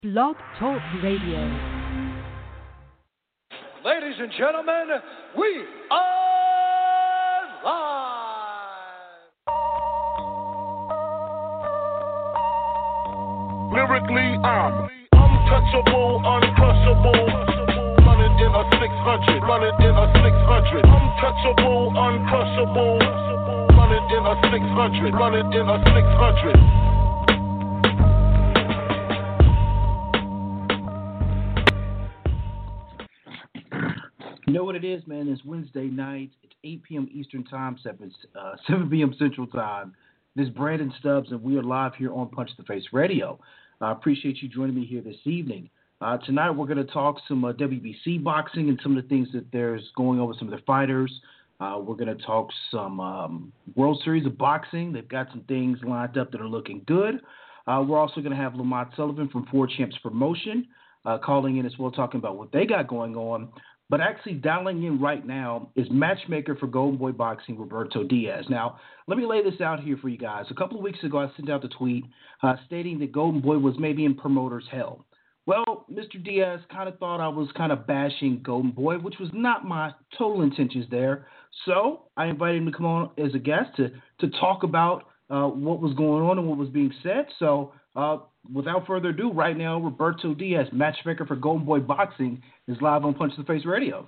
Blog Talk Radio. Ladies and gentlemen, we are live! Lyrically, I'm untouchable, uncrushable. Running in a 600, running in a 600. Untouchable, uncrushable. Running in a 600, running in a 600. You know what it is, man? It's Wednesday night. It's 8 p.m. Eastern Time, 7 p.m. Central Time. This is Brandon Stubbs, and we are live here on Punch the Face Radio. I appreciate you joining me here this evening. Tonight we're going to talk some WBC boxing and some of the things that there's going on with some of the fighters. We're going to talk some World Series of Boxing. They've got some things lined up that are looking good. We're also going to have Lamont Sullivan from Four Champs Promotion calling in as well, talking about what they got going on. But actually dialing in right now is matchmaker for Golden Boy Boxing, Roberto Diaz. Now, let me lay this out here for you guys. A couple of weeks ago, I sent out the tweet stating that Golden Boy was maybe in promoter's hell. Well, Mr. Diaz kind of thought I was kind of bashing Golden Boy, which was not my total intentions there. So I invited him to come on as a guest to talk about what was going on and what was being said. So without further ado, right now, Roberto Diaz, matchmaker for Golden Boy Boxing, is live on Punch the Face Radio.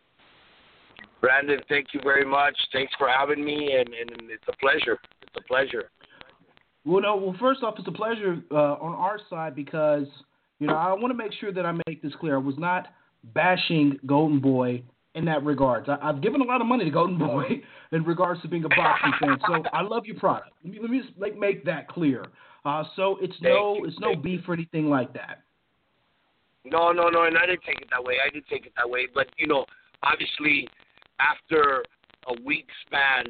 Brandon, thank you very much. Thanks for having me, and it's a pleasure. It's a pleasure. Well, first off, it's a pleasure on our side because, I want to make sure that I make this clear. I was not bashing Golden Boy in that regard. I've given a lot of money to Golden Boy in regards to being a boxing fan, so I love your product. Let me just make that clear. So it's no beef or anything like that. No, and I didn't take it that way. But obviously, after a week span,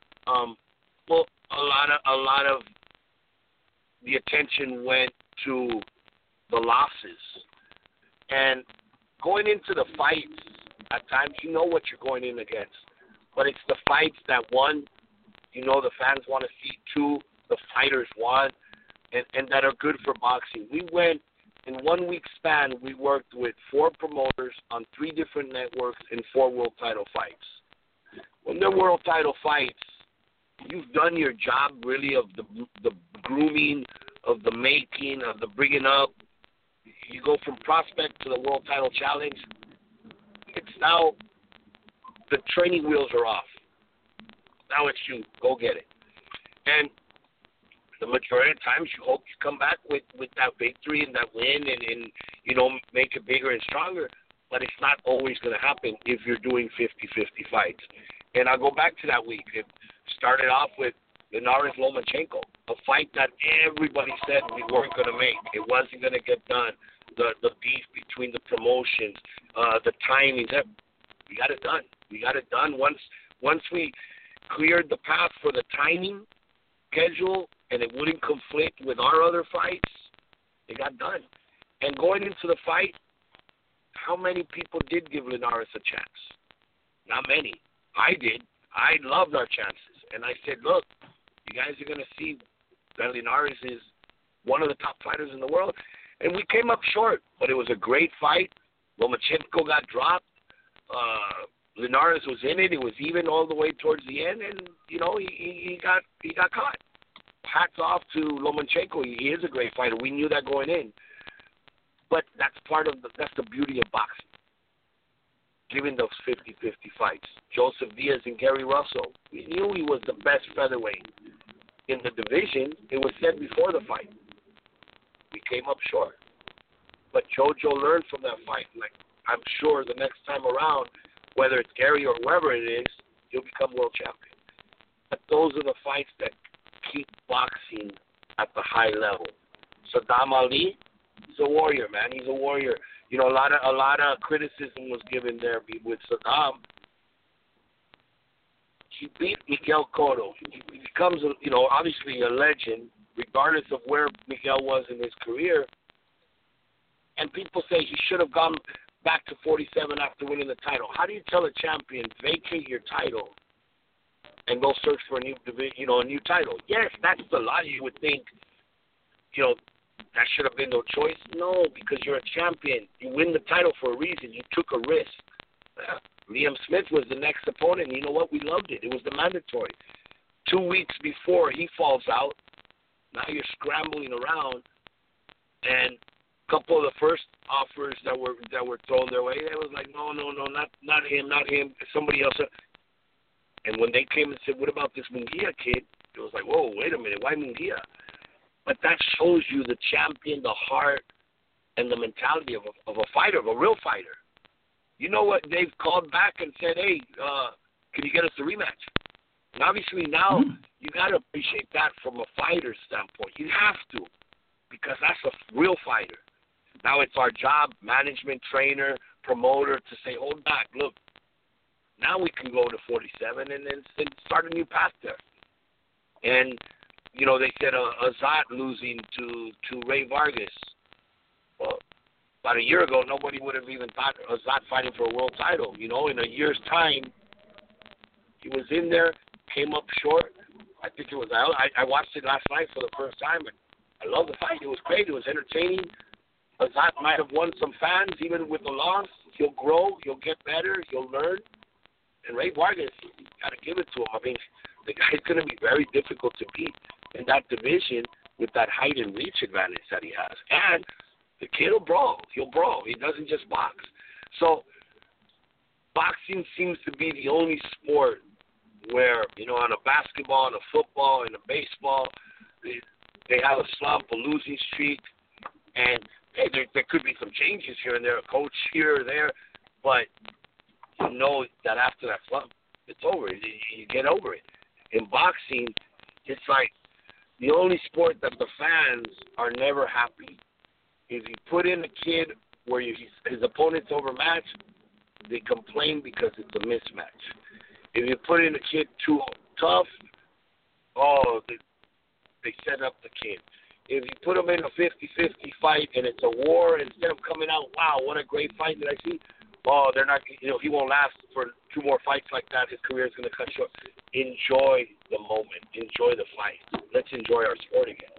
a lot of the attention went to the losses, and going into the fights. At times, you know what you're going in against, but it's the fights that one, the fans want to see. Two, the fighters want, and that are good for boxing. We went. In 1 week span, we worked with 4 promoters on 3 different networks in 4 world title fights. When they're world title fights, you've done your job really of the grooming, of the making, of the bringing up. You go from prospect to the world title challenge. It's now the training wheels are off. Now it's you. Go get it. And the majority of times you hope you come back with that victory and that win and make it bigger and stronger. But it's not always going to happen if you're doing 50-50 fights. And I'll go back to that week. It started off with Linares Lomachenko, a fight that everybody said we weren't going to make. It wasn't going to get done. The beef between the promotions, the timing. We got it done. We got it done. Once we cleared the path for the timing schedule, and it wouldn't conflict with our other fights, it got done. And going into the fight, how many people did give Linares a chance? Not many. I did. I loved our chances. And I said, look, you guys are going to see that Linares is one of the top fighters in the world. And we came up short, but it was a great fight. Lomachenko got dropped. Linares was in it. It was even all the way towards the end, and he got caught. Hats off to Lomachenko. He is a great fighter. We knew that going in, but that's that's the beauty of boxing. Giving those 50-50 fights. Joseph Diaz and Gary Russell. We knew he was the best featherweight in the division. It was said before the fight. We came up short, but Jojo learned from that fight. Like I'm sure the next time around, whether it's Gary or whoever it is, he'll become world champion. But those are the fights that keep boxing at the high level. Saddam Ali, he's a warrior, man. He's a warrior. A lot of criticism was given there with Saddam. He beat Miguel Cotto. He becomes, obviously a legend, regardless of where Miguel was in his career. And people say he should have gone back to 47 after winning the title. How do you tell a champion, vacate your title and go search for a new division, a new title? Yes, that's the lot. You would think, that should have been no choice. No, because you're a champion. You win the title for a reason. You took a risk. Liam Smith was the next opponent. You know what? We loved it. It was the mandatory. 2 weeks before he falls out, now you're scrambling around, and a couple of the first offers that were thrown their way, they was like, no, not him, somebody else. And when they came and said, what about this Munguia kid? It was like, whoa, wait a minute, why Munguia? But that shows you the champion, the heart, and the mentality of a fighter, of a real fighter. You know what? They've called back and said, hey, can you get us a rematch? And obviously now you got to appreciate that from a fighter's standpoint. You have to, because that's a real fighter. Now it's our job, management, trainer, promoter, to say, hold back, look, now we can go to 47 and then start a new path there. And, you know, they said Azat losing to Ray Vargas. Well, about a year ago, nobody would have even thought Azat fighting for a world title. You know, in a year's time, he was in there, came up short. I think it was, I watched it last night for the first time, and I love the fight. It was great. It was entertaining. Azat might have won some fans, even with the loss. He'll grow. He'll get better. He'll learn. And Ray Vargas, you got to give it to him. I mean, the guy's going to be very difficult to beat in that division with that height and reach advantage that he has. And the kid will brawl. He'll brawl. He doesn't just box. So boxing seems to be the only sport where, you know, on a basketball, on a football, and a baseball, they have a slump, a losing streak, and hey, there could be some changes here and there, a coach here or there, but you know that after that slump, it's over. You get over it. In boxing, it's like the only sport that the fans are never happy. If you put in a kid where his opponent's overmatched, they complain because it's a mismatch. If you put in a kid too tough, they set up the kid. If you put him in a 50-50 fight and it's a war, instead of coming out, wow, what a great fight did I see? Oh, they're not, you know, he won't last for 2 more fights like that. His career is going to cut short. Enjoy the moment. Enjoy the fight. Let's enjoy our sport again.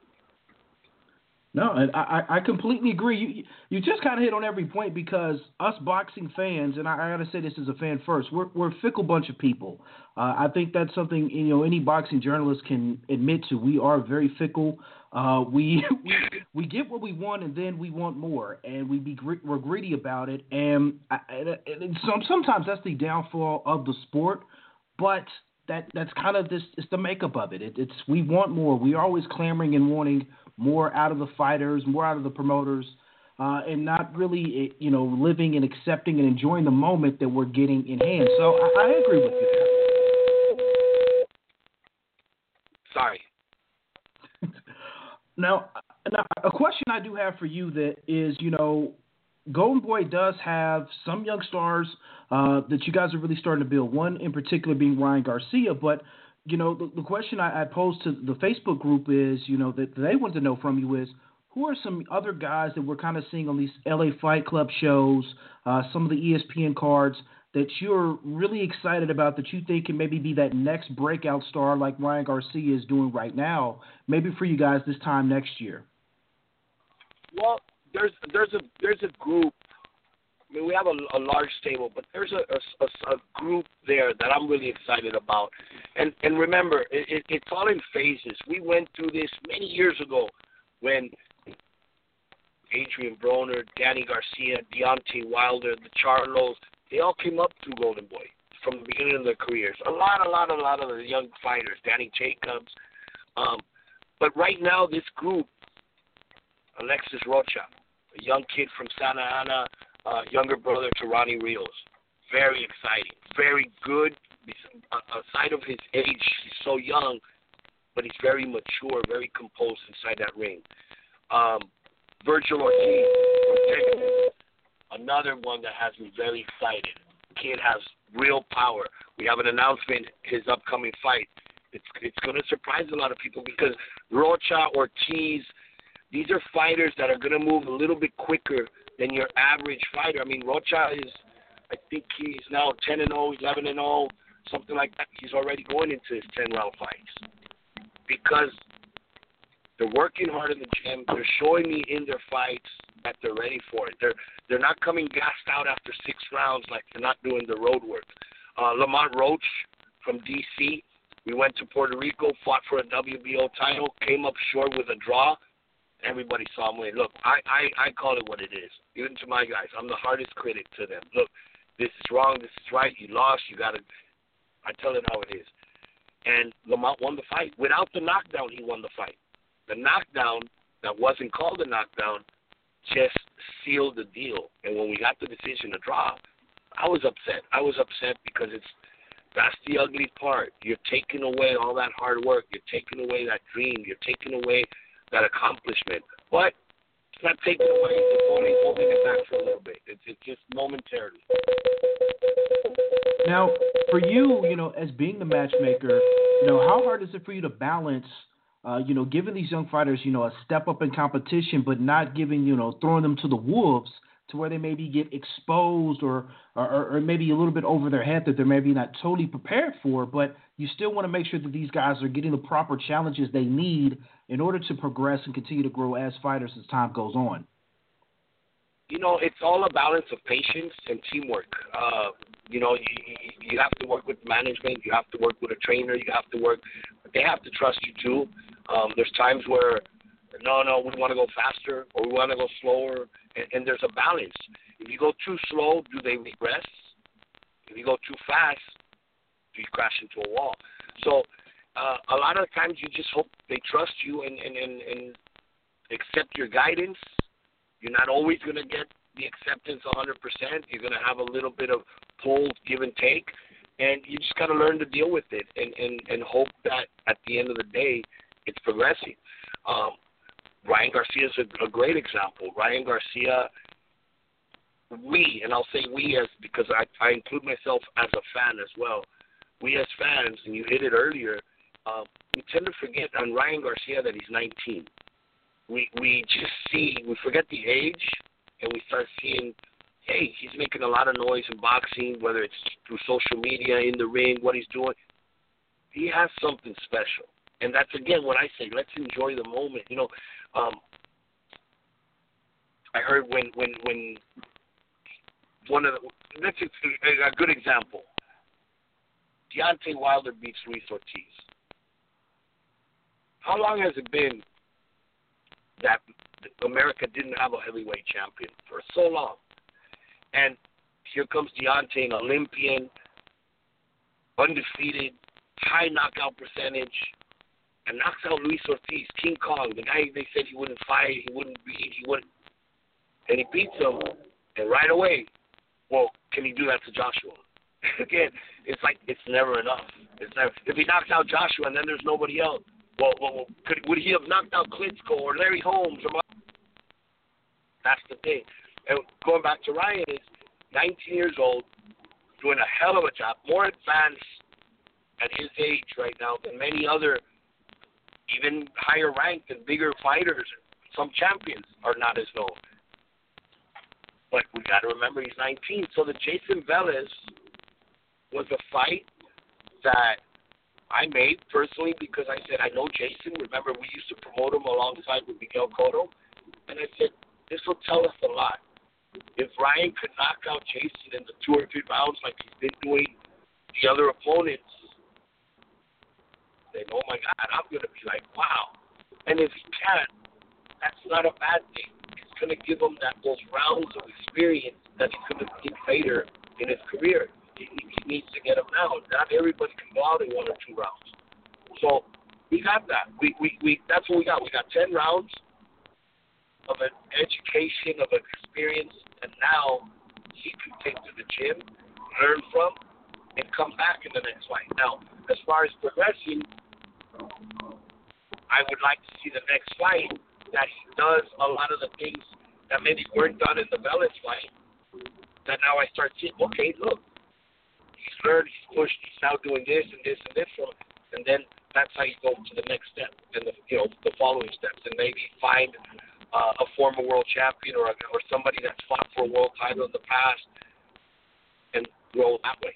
No, and I completely agree. You just kind of hit on every point, because us boxing fans, and I got to say this as a fan first, we're a fickle bunch of people. I think that's something, you know, any boxing journalist can admit to. We are very fickle. We get what we want, and then we want more, and we're greedy about it. And sometimes that's the downfall of the sport, but that's kind of this. It's the makeup of it. It's we want more. We're always clamoring and wanting more out of the fighters, more out of the promoters, and not really, you know, living and accepting and enjoying the moment that we're getting in hand. So I agree with you there. Sorry. Now, a question I do have for you that is, you know, Golden Boy does have some young stars that you guys are really starting to build. One in particular being Ryan Garcia, but you know, the question I posed to the Facebook group is, you know, that they want to know from you is, who are some other guys that we're kind of seeing on these LA Fight Club shows, some of the ESPN cards that you're really excited about, that you think can maybe be that next breakout star like Ryan Garcia is doing right now, maybe for you guys this time next year? Well, there's a group. I mean, we have a large stable, but there's a group there that I'm really excited about. And remember, it's all in phases. We went through this many years ago when Adrian Broner, Danny Garcia, Deontay Wilder, the Charlos, they all came up through Golden Boy from the beginning of their careers. A lot of the young fighters, Danny Jacobs. But right now, this group, Alexis Rocha, a young kid from Santa Ana, younger brother to Ronnie Rios. Very exciting. Very good. Aside of his age, he's so young, but he's very mature, very composed inside that ring. Virgil Ortiz from Texas, another one that has me very excited. Kid has real power. We have an announcement, his upcoming fight. It's going to surprise a lot of people, because Rocha, Ortiz, these are fighters that are going to move a little bit quicker than your average fighter. I mean, Rocha I think he's now 10-0, 11-0, something like that. He's already going into his 10-round fights, because They're working hard in the gym. They're showing me in their fights that they're ready for it. They're not coming gassed out after 6 rounds like they're not doing the road work. Lamont Roach from D.C., we went to Puerto Rico, fought for a WBO title, came up short with a draw. Everybody saw him win. Look, I call it what it is. Even to my guys, I'm the hardest critic to them. Look, this is wrong, this is right, you lost, you got to – I tell it how it is. And Lamont won the fight. Without the knockdown, he won the fight. The knockdown that wasn't called a knockdown just sealed the deal. And when we got the decision to draw, I was upset. I was upset because that's the ugly part. You're taking away all that hard work. You're taking away that dream. You're taking away that accomplishment. But it's not taking away. It's only holding it back for a little bit. It's just momentarily. Now, for you, as being the matchmaker, how hard is it for you to balance, giving these young fighters, a step up in competition, but not giving, throwing them to the wolves to where they maybe get exposed or maybe a little bit over their head that they're maybe not totally prepared for, but you still want to make sure that these guys are getting the proper challenges they need in order to progress and continue to grow as fighters as time goes on? It's all a balance of patience and teamwork. You have to work with management. You have to work with a trainer. They have to trust you too. There's times where, no, we want to go faster or we want to go slower, and there's a balance. If you go too slow, do they regress? If you go too fast, do you crash into a wall? So a lot of times you just hope they trust you and accept your guidance. You're not always going to get the acceptance 100%. You're going to have a little bit of pull, give and take, and you just got to learn to deal with it and hope that at the end of the day it's progressing. Ryan Garcia is a great example. Ryan Garcia, and I'll say we as because I include myself as a fan as well. We as fans, and you hit it earlier, we tend to forget on Ryan Garcia that he's 19. We forget the age, and we start seeing, hey, he's making a lot of noise in boxing, whether it's through social media, in the ring, what he's doing. He has something special. And that's, again, what I say, let's enjoy the moment. I heard when one of the, that's a good example. Deontay Wilder beats Luis Ortiz. How long has it been that America didn't have a heavyweight champion? For so long. And here comes Deontay, an Olympian, undefeated, high knockout percentage, and knocks out Luis Ortiz, King Kong, the guy they said he wouldn't fight, he wouldn't beat, and he beats him, and right away, well, can he do that to Joshua? Again, it's like it's never enough. If he knocks out Joshua and then there's nobody else, would he have knocked out Klitschko or Larry Holmes? That's the thing. And going back to Ryan, is 19 years old, doing a hell of a job, more advanced at his age right now than many other, even higher ranked and bigger fighters. Some champions are not as known. But we got to remember he's 19. So the Jason Velez was a fight that I made personally because I said, I know Jason. Remember, we used to promote him alongside with Miguel Cotto. And I said, this will tell us a lot. If Ryan could knock out Jason in the 2 or 3 rounds like he's been doing the other opponents, then, oh, my God, I'm going to be like, wow. And if he can't, that's not a bad thing. It's going to give him those rounds of experience that he couldn't get later in his career. He needs to get them now. Not everybody can go out in 1 or 2 rounds. So we got that. We that's what we got. We got 10 rounds of an education, of an experience, and now he can take to the gym, learn from, and come back in the next fight. Now, as far as progressing, I would like to see the next fight that he does a lot of the things that maybe weren't done in the Velez fight, that now I start seeing, okay, look, he's learned, he's pushed, he's now doing this and this and this, and then that's how you go to the next step and the following steps, and maybe find a former world champion or somebody that's fought for a world title in the past and grow that way.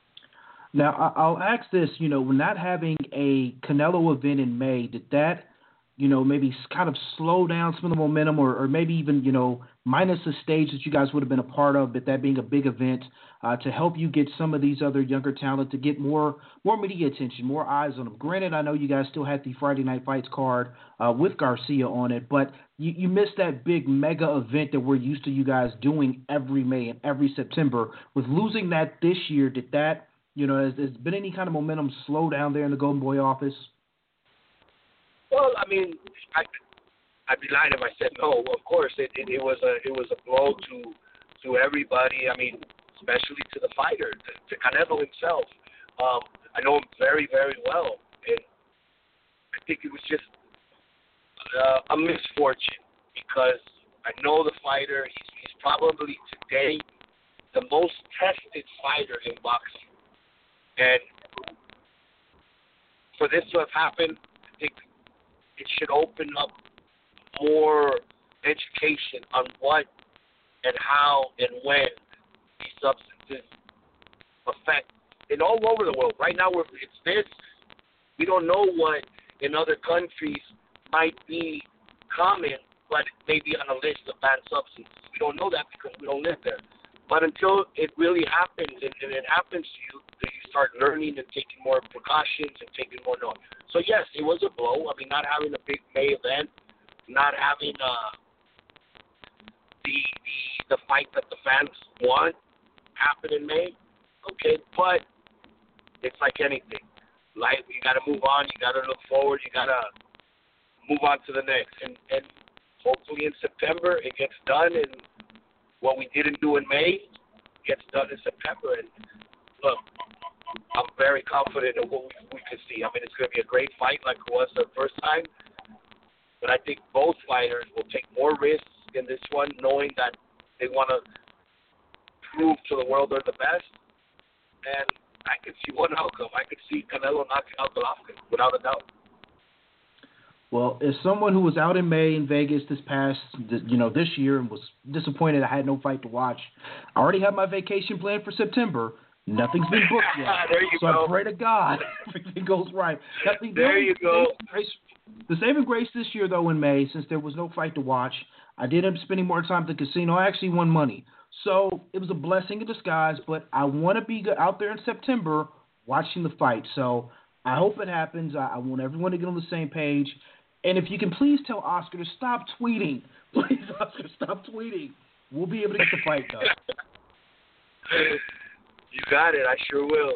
Now, I'll ask this, with not having a Canelo event in May, did that maybe kind of slow down some of the momentum or maybe even, minus the stage that you guys would have been a part of, but that being a big event to help you get some of these other younger talent to get more media attention, more eyes on them? Granted, I know you guys still had the Friday Night Fights card with Garcia on it, but you missed that big mega event that we're used to you guys doing every May and every September. With losing that this year, did that, has there been any kind of momentum slow down there in the Golden Boy office? Well, I mean, I'd be lying if I said no. Of course, it was a blow to everybody. I mean, especially to the fighter, to Canelo himself. I know him very, very well, and I think it was just a misfortune because I know the fighter. He's probably today the most tested fighter in boxing, and for this to have happened, I think it should open up more education on what and how and when these substances affect it all over the world. Right now, it's this. We don't know what in other countries might be common, but it may be on a list of banned substances. We don't know that because we don't live there. But until it really happens, and it happens to you, that you start learning and taking more precautions and taking more note. So yes, it was a blow. I mean, not having a big May event, not having the fight that the fans want happen in May. Okay, but it's like anything. Life, you got to move on. You got to look forward. You got to move on to the next. And hopefully in September it gets done, and what we didn't do in May gets done in September. And look, I'm very confident in what we can see. I mean, it's going to be a great fight like it was the first time. But I think both fighters will take more risks in this one, knowing that they want to prove to the world they're the best. And I could see one outcome. I could see Canelo knocking out Golovkin, without a doubt. Well, as someone who was out in May in Vegas this year and was disappointed I had no fight to watch, I already have my vacation planned for September. Nothing's been booked yet. There you so go. I pray to God everything goes right. There you go. The saving grace this year, though, in May, since there was no fight to watch, I did end up spending more time at the casino. I actually won money. So it was a blessing in disguise, but I want to be out there in September watching the fight. So I hope it happens. I want everyone to get on the same page. And if you can please tell Oscar to stop tweeting. Please, Oscar, stop tweeting. We'll be able to get the fight done. You got it. I sure will.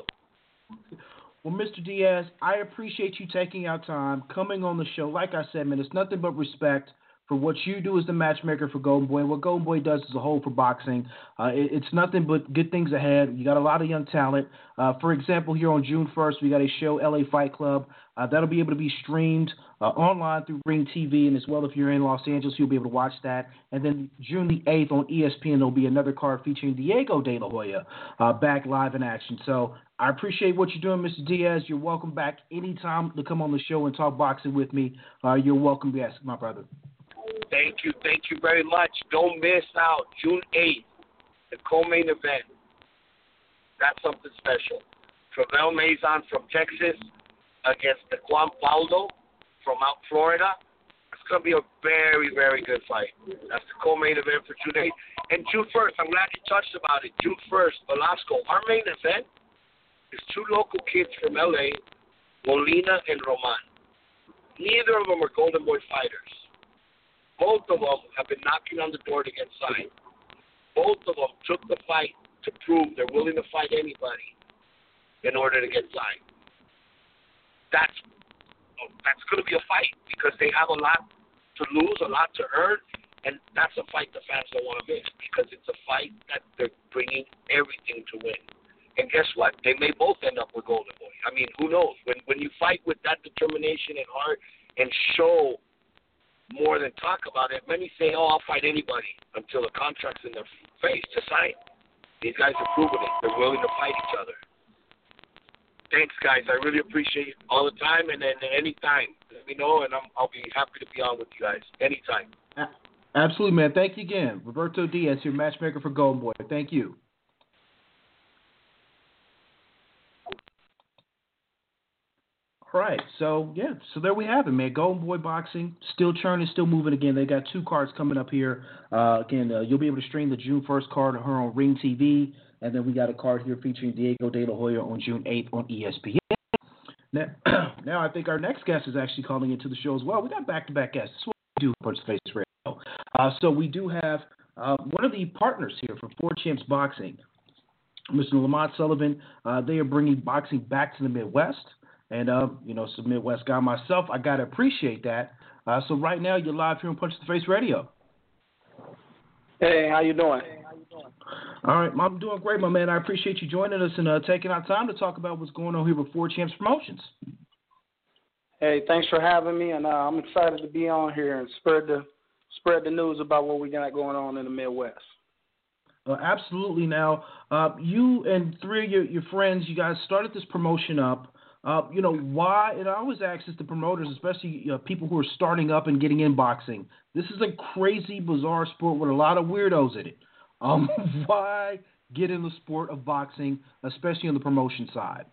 Well, Mr. Diaz, I appreciate you taking our time, coming on the show. Like I said, man, it's nothing but respect for what you do as the matchmaker for Golden Boy, and what Golden Boy does as a whole for boxing. It's nothing but good things ahead. You got a lot of young talent. For example, here on June 1st, we got a show, LA Fight Club. That'll be able to be streamed online through Ring TV, and as well, if you're in Los Angeles, you'll be able to watch that. And then June the 8th on ESPN, there'll be another card featuring Diego De La Hoya back live in action. So I appreciate what you're doing, Mr. Diaz. You're welcome back anytime to come on the show and talk boxing with me. You're welcome, yes, my brother. Thank you very much. Don't miss out. June 8th, the co-main event. That's something special. Travel Mazon from Texas against Juan Paulo from out Florida. It's going to be a very, very good fight. That's the co-main event for June 8th. And June 1st, I'm glad you touched about it. June 1st, Velasco. Our main event is two local kids from L.A., Molina and Roman. Neither of them are Golden Boy fighters. Both of them have been knocking on the door to get signed. Both of them took the fight to prove they're willing to fight anybody in order to get signed. That's going to be a fight because they have a lot to lose, a lot to earn, and that's a fight the fans don't want to miss because it's a fight that they're bringing everything to win. And guess what? They may both end up with Golden Boy. I mean, who knows? When you fight with that determination and heart and show more than talk about it, many say, I'll fight anybody until the contract's in their face to sign. These guys are proving it. They're willing to fight each other. Thanks, guys. I really appreciate it all the time, and then anytime, let me know, and I'll be happy to be on with you guys anytime. Absolutely, man. Thank you again. Roberto Diaz, your matchmaker for Golden Boy. Thank you. Right. So there we have it, man. Golden Boy Boxing still churning, still moving. Again, they got 2 cards coming up here. You'll be able to stream the June 1st card here on Ring TV, and then we got a card here featuring Diego De La Hoya on June 8th on ESPN. Now I think our next guest is actually calling into the show as well. We got back-to-back guests. That's what we do Punch the Face Radio. So we do have one of the partners here for 4 Champs Boxing, Mr. Lamont Sullivan. They are bringing boxing back to the Midwest. And, some Midwest guy myself, I got to appreciate that. So right now, you're live here on Punch the Face Radio. Hey, how you doing? All right, I'm doing great, my man. I appreciate you joining us and taking our time to talk about what's going on here with 4 Champs Promotions. Hey, thanks for having me, and I'm excited to be on here and spread the news about what we got going on in the Midwest. Absolutely. Now, you and 3 of your friends, you guys started this promotion up. Why? And I always ask this to promoters, especially people who are starting up and getting in boxing. This is a crazy, bizarre sport with a lot of weirdos in it. Why get in the sport of boxing, especially on the promotion side?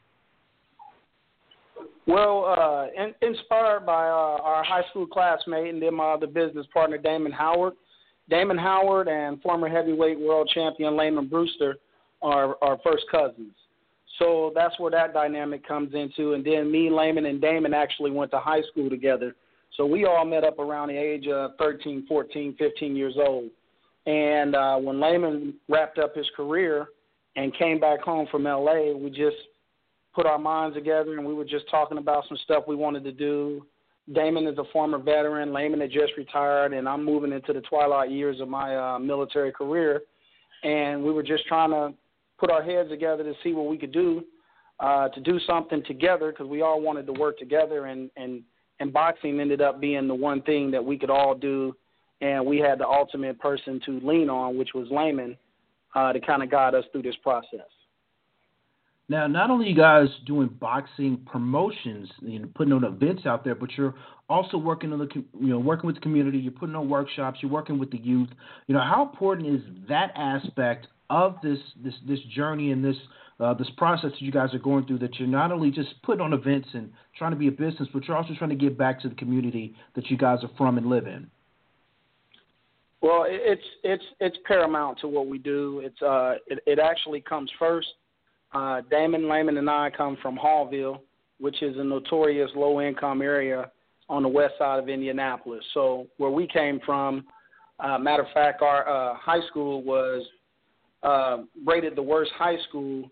Well, inspired by our high school classmate and then my other business partner, Damon Howard. Damon Howard and former heavyweight world champion Layman Brewster are first cousins. So that's where that dynamic comes into. And then me, Layman, and Damon actually went to high school together. So we all met up around the age of 13, 14, 15 years old. And when Layman wrapped up his career and came back home from L.A., we just put our minds together and we were just talking about some stuff we wanted to do. Damon is a former veteran. Layman had just retired, and I'm moving into the twilight years of my military career. And we were just trying to put our heads together to see what we could do to do something together because we all wanted to work together, and boxing ended up being the one thing that we could all do, and we had the ultimate person to lean on, which was Layman, to kind of guide us through this process. Now, not only are you guys doing boxing promotions, putting on events out there, but you're also working on working with the community. You're putting on workshops. You're working with the youth. How important is that aspect of this journey and this process that you guys are going through? That you're not only just putting on events and trying to be a business, but you're also trying to give back to the community that you guys are from and live in. Well, it's paramount to what we do. It actually comes first. Damon, Layman, and I come from Hallville, which is a notorious low-income area on the west side of Indianapolis. So where we came from, matter of fact, our high school was rated the worst high school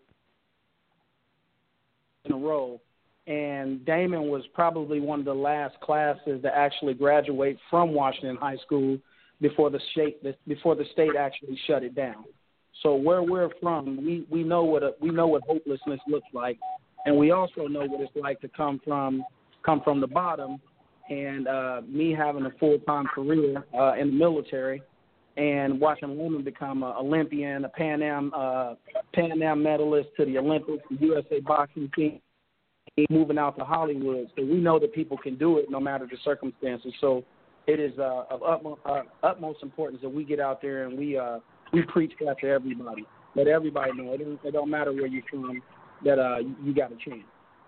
in a row. And Damon was probably one of the last classes to actually graduate from Washington High School before the state actually shut it down. So where we're from, we know what hopelessness looks like, and we also know what it's like to come from the bottom. And me having a full-time career in the military, and watching Layman become an Olympian, a Pan Am medalist to the Olympics, the USA boxing team, moving out to Hollywood. So we know that people can do it no matter the circumstances. So it is of utmost importance that we get out there and we preach that to everybody. Let everybody know. It don't matter where you're from, that you got a chance.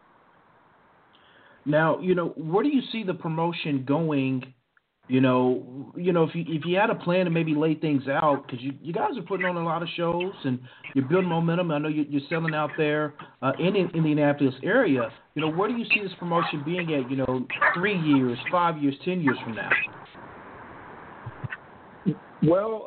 Now, where do you see the promotion going? If you had a plan to maybe lay things out, because you guys are putting on a lot of shows and you're building momentum. I know you're selling out there in the Indianapolis area. Where do you see this promotion being at, 3 years, 5 years, 10 years from now? Well,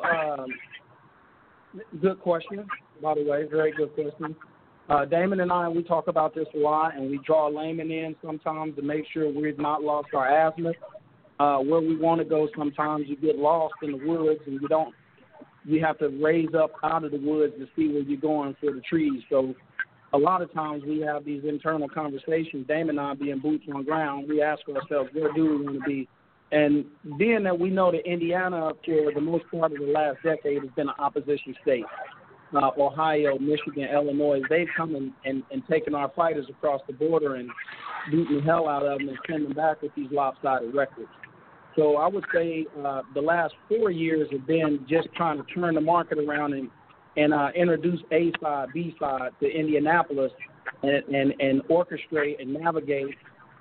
good question, by the way. Very good question. Damon and I, we talk about this a lot, and we draw Layman in sometimes to make sure we've not lost our azimuth. Where we want to go, sometimes you get lost in the woods, and you have to raise up out of the woods to see where you're going for the trees. So a lot of times we have these internal conversations, Damon and I being boots on ground, we ask ourselves, where do we want to be? And being that we know that Indiana, for the most part of the last decade, has been an opposition state. Ohio, Michigan, Illinois, they've come and taken our fighters across the border and beaten the hell out of them and sent them back with these lopsided records. So I would say the last 4 years have been just trying to turn the market around and introduce A-side, B-side to Indianapolis and orchestrate and navigate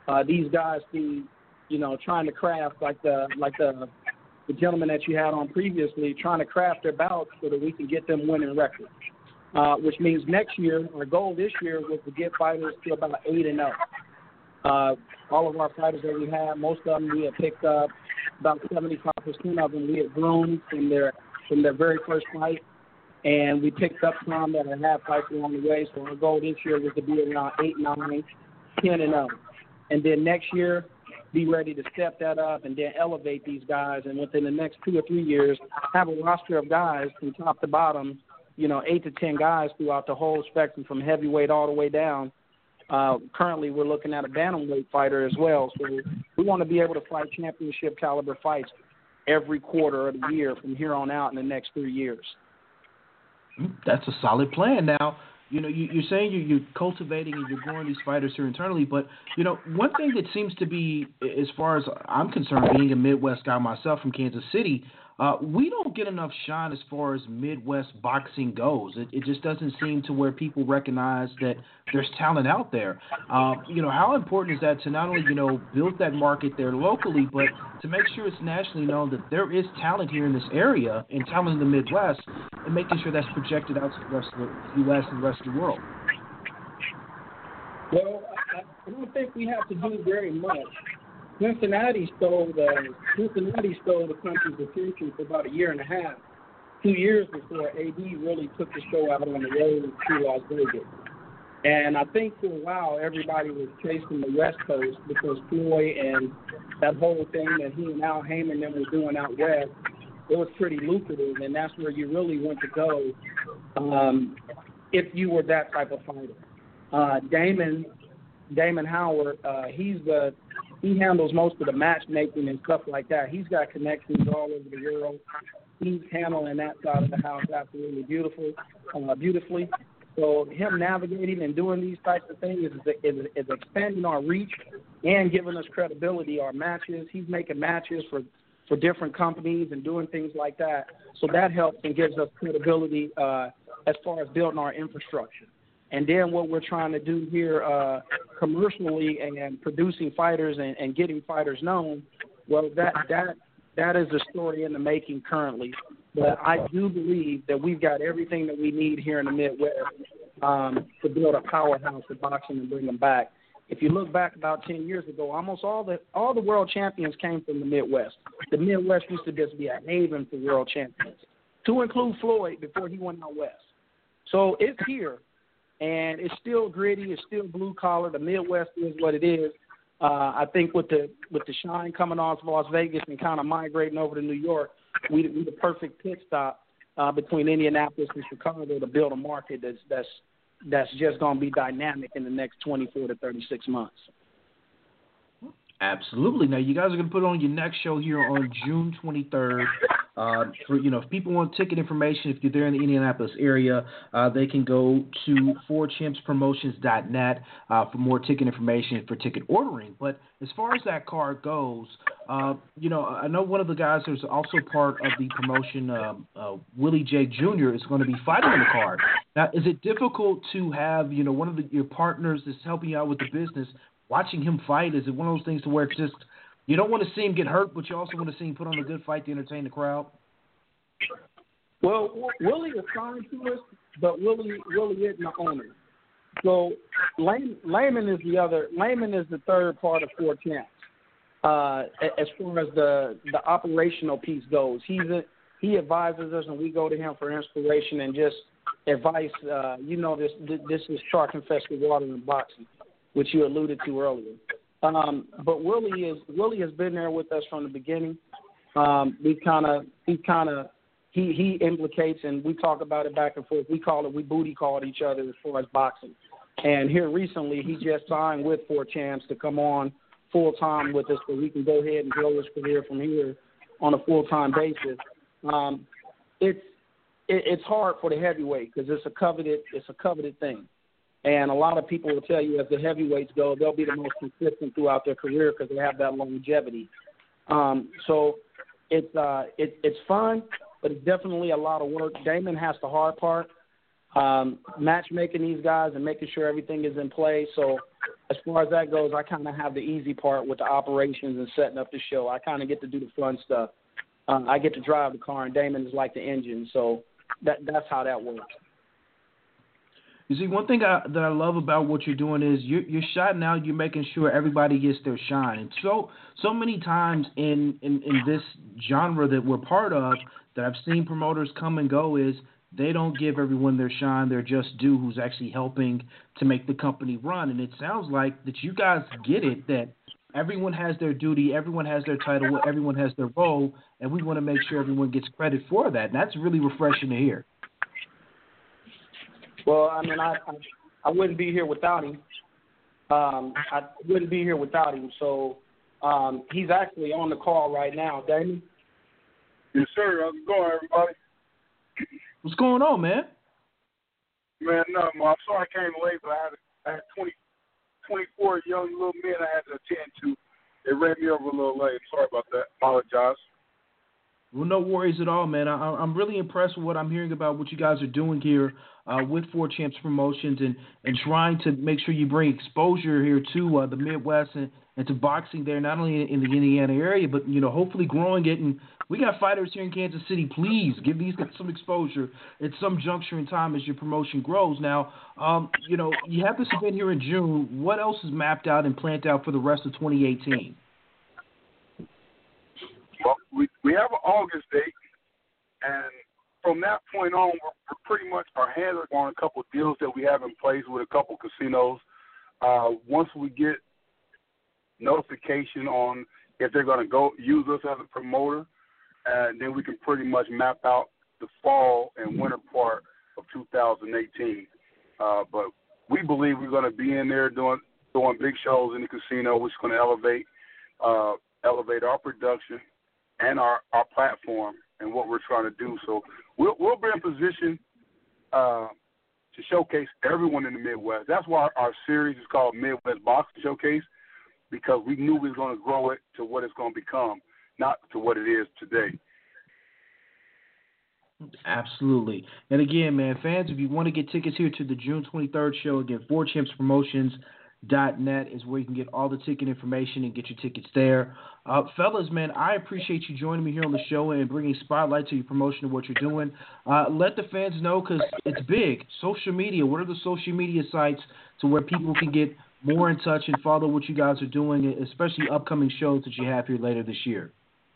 these guys through, trying to craft like the gentleman that you had on previously, trying to craft their bouts so that we can get them winning records. Which means next year, our goal this year was to get fighters to about 8-0. All of our fighters that we have, most of them we had picked up. About 75% of them we had groomed from their very first fight, and we picked up some that had had fights along the way. So our goal this year was to be around 8-9, 10-0, and then next year be ready to step that up and then elevate these guys, and within the next 2 or 3 years have a roster of guys from top to bottom, 8 to 10 guys throughout the whole spectrum from heavyweight all the way down. Currently, we're looking at a bantamweight fighter as well. So we want to be able to fight championship caliber fights every quarter of the year from here on out in the next 3 years. That's a solid plan. Now, you're saying you're cultivating and you're growing these fighters here internally, but, one thing that seems to be, as far as I'm concerned, being a Midwest guy myself from Kansas City, we don't get enough shine as far as Midwest boxing goes. It just doesn't seem to where people recognize that there's talent out there. How important is that to not only, build that market there locally, but to make sure it's nationally known that there is talent here in this area and talent in the Midwest, and making sure that's projected out to the rest of the U.S. and the rest of the world? Well, I don't think we have to do very much. Cincinnati stole the country's attention for about 1.5 years. 2 years before AD really took the show out on the road to Las Vegas. And I think for a while everybody was chasing the West Coast because Floyd and that whole thing that he and Al Heyman them were doing out west, it was pretty lucrative, and that's where you really want to go if you were that type of fighter. Damon Howard, he handles most of the matchmaking and stuff like that. He's got connections all over the world. He's handling that side of the house absolutely beautifully. So him navigating and doing these types of things is expanding our reach and giving us credibility. Our matches, he's making matches for different companies and doing things like that. So that helps and gives us credibility as far as building our infrastructure. And then what we're trying to do here commercially and producing fighters and getting fighters known, well, that is a story in the making currently. But I do believe that we've got everything that we need here in the Midwest to build a powerhouse of boxing and bring them back. If you look back about 10 years ago, almost all the world champions came from the Midwest. The Midwest used to just be a haven for world champions, to include Floyd before he went out west. So it's here. And it's still gritty. It's still blue collar. The Midwest is what it is. I think with the shine coming off Las Vegas and kind of migrating over to New York, we the perfect pit stop between Indianapolis and Chicago to build a market that's just going to be dynamic in the next 24 to 36 months. Absolutely. Now, you guys are going to put on your next show here on June 23rd. If people want ticket information, if you're there in the Indianapolis area, they can go to 4champspromotions.net for more ticket information for ticket ordering. But as far as that card goes, I know one of the guys who's also part of the promotion, Willie J. Jr., is going to be fighting on the card. Now, is it difficult to have, one of your partners that's helping you out with the business watching him fight? Is it one of those things to where it's just you don't want to see him get hurt, but you also want to see him put on a good fight to entertain the crowd? Well, Willie is signed to us, but Willie isn't the owner. So Layman is the third part of 4 Champs. As far as the operational piece goes, he advises us, and we go to him for inspiration and just advice. This is shark-infested water in boxing, which you alluded to earlier. But Willie has been there with us from the beginning. He implicates, and we talk about it back and forth. We booty called each other as far as boxing. And here recently, he just signed with 4 Champs to come on full time with us, so we can go ahead and grow his career from here on a full time basis. It's hard for the heavyweight because it's a coveted thing. And a lot of people will tell you as the heavyweights go, they'll be the most consistent throughout their career because they have that longevity. So it's fun, but it's definitely a lot of work. Damon has the hard part. matchmaking these guys and making sure everything is in place. So as far as that goes, I kind of have the easy part with the operations and setting up the show. I kind of get to do the fun stuff. I get to drive the car, and Damon is like the engine. So that's how that works. You see, one thing that I love about what you're doing is you're shouting out, you're making sure everybody gets their shine. And so many times in this genre that we're part of that I've seen promoters come and go is they don't give everyone their shine. They're just due who's actually helping to make the company run. And it sounds like that you guys get it, that everyone has their duty, everyone has their title, everyone has their role, and we want to make sure everyone gets credit for that. And that's really refreshing to hear. Well, I mean, I wouldn't be here without him. I wouldn't be here without him. So he's actually on the call right now. Damon? Yes, sir. How's it going, everybody? What's going on, man? Man, nothing. I'm sorry I came late, but I had 24 young little men I had to attend to. They ran me over a little late. Sorry about that. Apologize. Well, no worries at all, man. I'm really impressed with what I'm hearing about what you guys are doing here with 4 Champs Promotions and trying to make sure you bring exposure here to the Midwest and to boxing there, not only in the Indiana area, but, hopefully growing it. And we got fighters here in Kansas City. Please give these guys some exposure at some juncture in time as your promotion grows. Now, you have this event here in June. What else is mapped out and planned out for the rest of 2018? Well, we have an August date, and from that point on, we're pretty much our hands are on a couple of deals that we have in place with a couple of casinos. Once we get notification on if they're going to go use us as a promoter, then we can pretty much map out the fall and winter part of 2018. But we believe we're going to be in there doing big shows in the casino, which is going to elevate our production and our platform and what we're trying to do. So we'll be in position to showcase everyone in the Midwest. That's why our series is called Midwest Boxing Showcase, because we knew we was going to grow it to what it's going to become, not to what it is today. Absolutely. And again, man, fans, if you want to get tickets here to the June 23rd show, again, 4champspromotions.net is where you can get all the ticket information and get your tickets there. Fellas, man, I appreciate you joining me here on the show and bringing spotlight to your promotion of what you're doing. Let the fans know, because it's big. Social media, what are the social media sites to where people can get more in touch and follow what you guys are doing, especially upcoming shows that you have here later this year?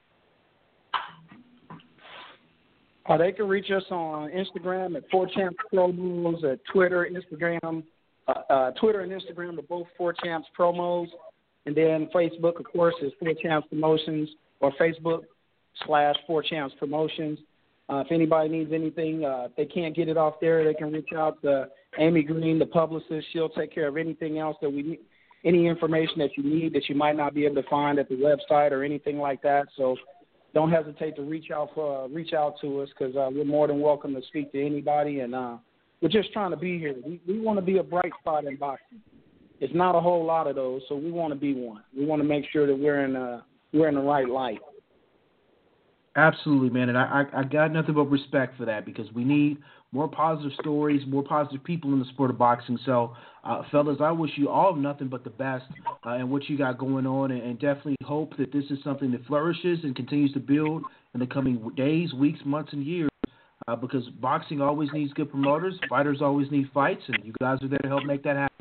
They can reach us on Instagram at 4Champs Promos, at Twitter and Instagram are both 4Champs Promos, and then Facebook, of course, is 4Champs Promotions, or Facebook/4Champs Promotions. If anybody needs anything, if they can't get it off there, they can reach out to Amy Green, the publicist. She'll take care of anything else that we need, any information that you need that you might not be able to find at the website or anything like that. So don't hesitate to reach out to us, because we're more than welcome to speak to anybody, and we're just trying to be here. We want to be a bright spot in boxing. It's not a whole lot of those, so we want to be one. We want to make sure that we're in the right light. Absolutely, man, and I got nothing but respect for that, because we need more positive stories, more positive people in the sport of boxing. So, fellas, I wish you all nothing but the best in what you got going on, and definitely hope that this is something that flourishes and continues to build in the coming days, weeks, months, and years, because boxing always needs good promoters, fighters always need fights, and you guys are there to help make that happen.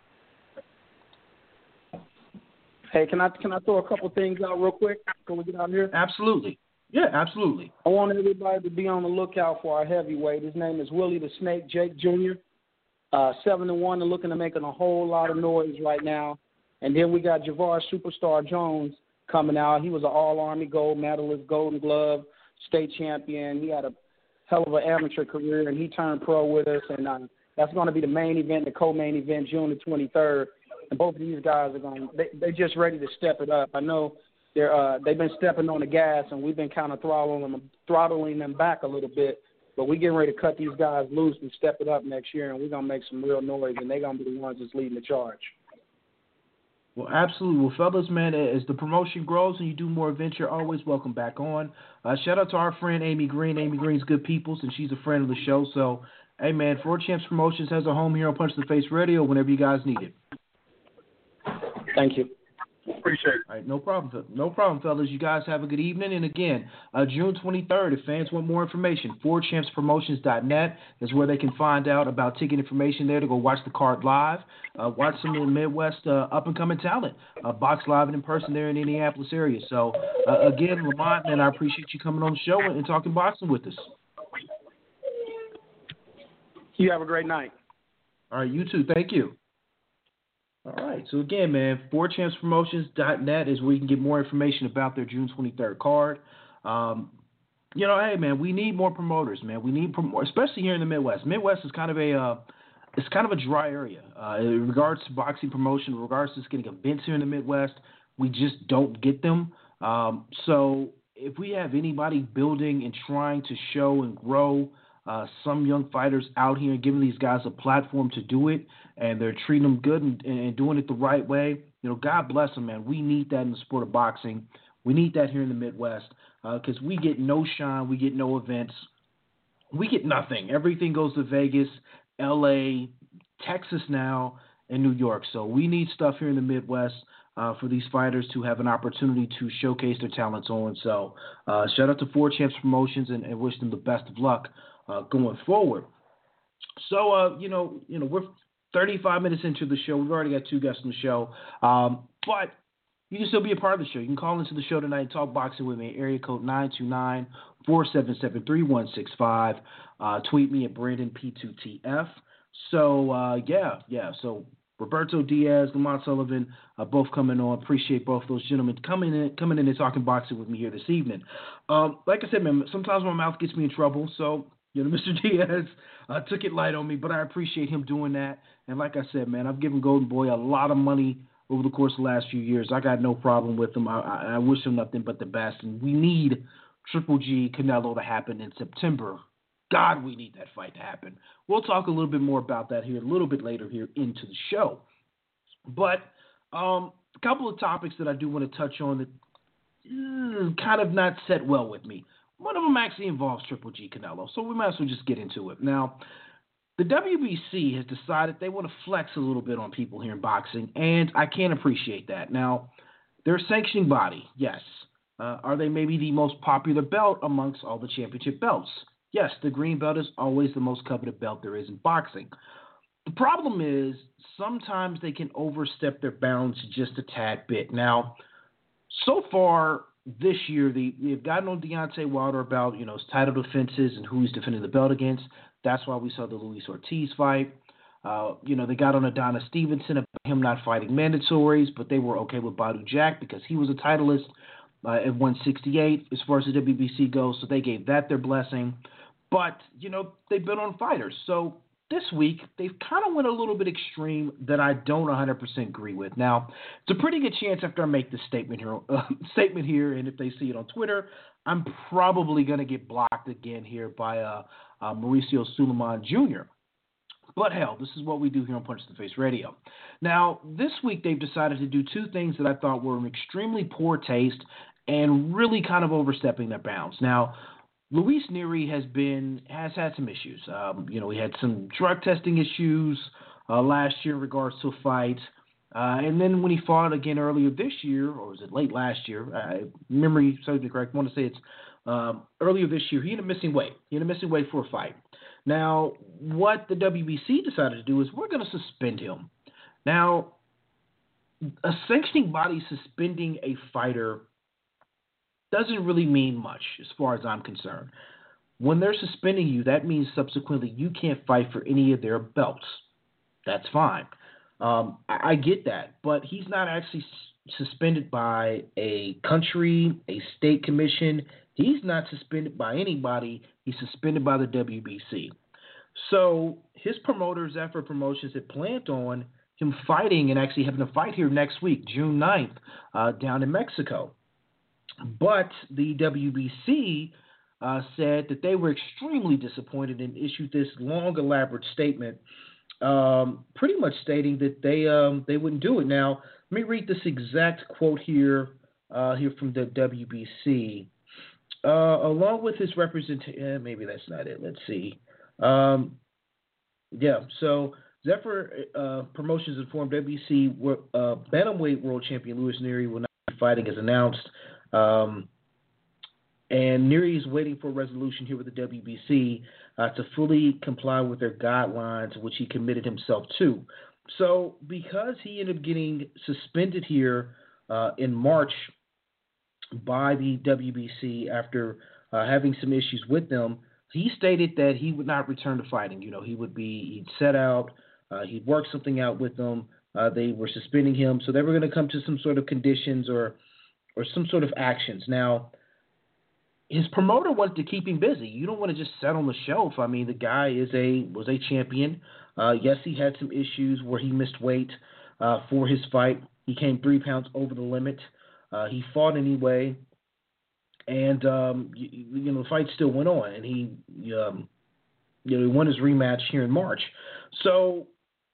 Hey, can I throw a couple things out real quick before we get out of here? Absolutely. Yeah, absolutely. I want everybody to be on the lookout for our heavyweight. His name is Willie the Snake Jake Jr. 7-1, and looking to making a whole lot of noise right now. And then we got Javar Superstar Jones coming out. He was an All-Army gold medalist, Golden Glove, state champion. He had a hell of an amateur career, and he turned pro with us. And that's going to be the main event, the co-main event, June the 23rd. And both of these guys are they're just ready to step it up. I know they've been stepping on the gas, and we've been kind of throttling them back a little bit. But we're getting ready to cut these guys loose and step it up next year, and we're going to make some real noise, and they're going to be the ones that's leading the charge. Well, absolutely. Well, fellas, man, as the promotion grows and you do more events, you're always welcome back on. Shout out to our friend Amy Green. Amy Green's good peoples, and she's a friend of the show. So, hey, man, Four Champs Promotions has a home here on Punch the Face Radio whenever you guys need it. Thank you. Appreciate it. All right, no problem. No problem, fellas. You guys have a good evening. And again, June 23rd, if fans want more information, fourchampspromotions.net is where they can find out about ticket information there to go watch the card live, watch some of the Midwest up-and-coming talent, box live and in person there in the Indianapolis area. So, again, Lamont, man, I appreciate you coming on the show and talking boxing with us. You have a great night. All right, you too. Thank you. All right. So, again, man, fourchampspromotions.net is where you can get more information about their June 23rd card. Hey, man, we need more promoters, man. We need especially here in the Midwest. Midwest is kind of a dry area in regards to boxing promotion, in regards to getting events here in the Midwest. We just don't get them. So if we have anybody building and trying to show and grow some young fighters out here and giving these guys a platform to do it, and they're treating them good and doing it the right way, God bless them, man. We need that in the sport of boxing. We need that here in the Midwest because we get no shine, we get no events, we get nothing. Everything goes to Vegas, L.A., Texas now, and New York. So we need stuff here in the Midwest for these fighters to have an opportunity to showcase their talents on. So shout out to Four Champs Promotions and wish them the best of luck going forward. So, we're 35 minutes into the show. We've already got two guests on the show. But you can still be a part of the show. You can call into the show tonight and talk boxing with me. Area code 929-477-3165. Tweet me at BrandonP2TF. So, So Roberto Diaz, Lamont Sullivan, both coming on. Appreciate both those gentlemen coming in and talking boxing with me here this evening. Like I said, man, sometimes my mouth gets me in trouble. So, Mr. Diaz took it light on me, but I appreciate him doing that. And like I said, man, I've given Golden Boy a lot of money over the course of the last few years. I got no problem with him. I wish him nothing but the best. And we need Triple G Canelo to happen in September. God, we need that fight to happen. We'll talk a little bit more about that here a little bit later here into the show. But a couple of topics that I do want to touch on that kind of not set well with me. One of them actually involves Triple G Canelo, so we might as well just get into it. Now, the WBC has decided they want to flex a little bit on people here in boxing, and I can appreciate that. Now, they're a sanctioning body, yes. Are they maybe the most popular belt amongst all the championship belts? Yes, the green belt is always the most coveted belt there is in boxing. The problem is sometimes they can overstep their bounds just a tad bit. Now, so far this year, they've gotten on Deontay Wilder about, his title defenses and who he's defending the belt against. That's why we saw the Luis Ortiz fight. They got on Adonis Stevenson about him not fighting mandatories, but they were okay with Badu Jack because he was a titleist at 168 as far as the WBC goes, so they gave that their blessing. But, they've been on fighters. So this week, they've kind of went a little bit extreme that I don't 100% agree with. Now, it's a pretty good chance after I make this statement here, and if they see it on Twitter, I'm probably going to get blocked again here by Mauricio Suleiman Jr. But hell, this is what we do here on Punch the Face Radio. Now, this week they've decided to do two things that I thought were an extremely poor taste and really kind of overstepping their bounds. Now, Luis Nery has had some issues. He had some drug testing issues last year in regards to a fight. And then when he fought again earlier this year, or was it late last year? Memory serves me correct. I want to say it's earlier this year. He ended up missing weight. He ended up missing weight for a fight. Now, what the WBC decided to do is we're going to suspend him. Now, a sanctioning body suspending a fighter doesn't really mean much as far as I'm concerned. When they're suspending you, that means subsequently you can't fight for any of their belts. That's fine. I get that, but he's not actually suspended by a country, a state commission. He's not suspended by anybody. He's suspended by the WBC. So his promoters, Effort Promotions, had planned on him fighting and actually having a fight here next week, June 9th, down in Mexico. But the WBC said that they were extremely disappointed and issued this long, elaborate statement pretty much stating that they wouldn't do it. Now, Let me read this exact quote here from the WBC. Along with his representation, maybe that's not it. Let's see. So Zephyr Promotions informed WBC bantamweight world champion Luis Nery will not be fighting as announced. And Nery is waiting for a resolution here with the WBC to fully comply with their guidelines, which he committed himself to. So because he ended up getting suspended here in March by the WBC after having some issues with them, he stated that he would not return to fighting. You know, he'd set out, he'd work something out with them. They were suspending him, so they were going to come to some sort of conditions or some sort of actions. Now, his promoter wanted to keep him busy. You don't want to just sit on the shelf. I mean, the guy was a champion. Yes, he had some issues where he missed weight for his fight. He came 3 pounds over the limit. He fought anyway, and the fight still went on, and he won his rematch here in March. So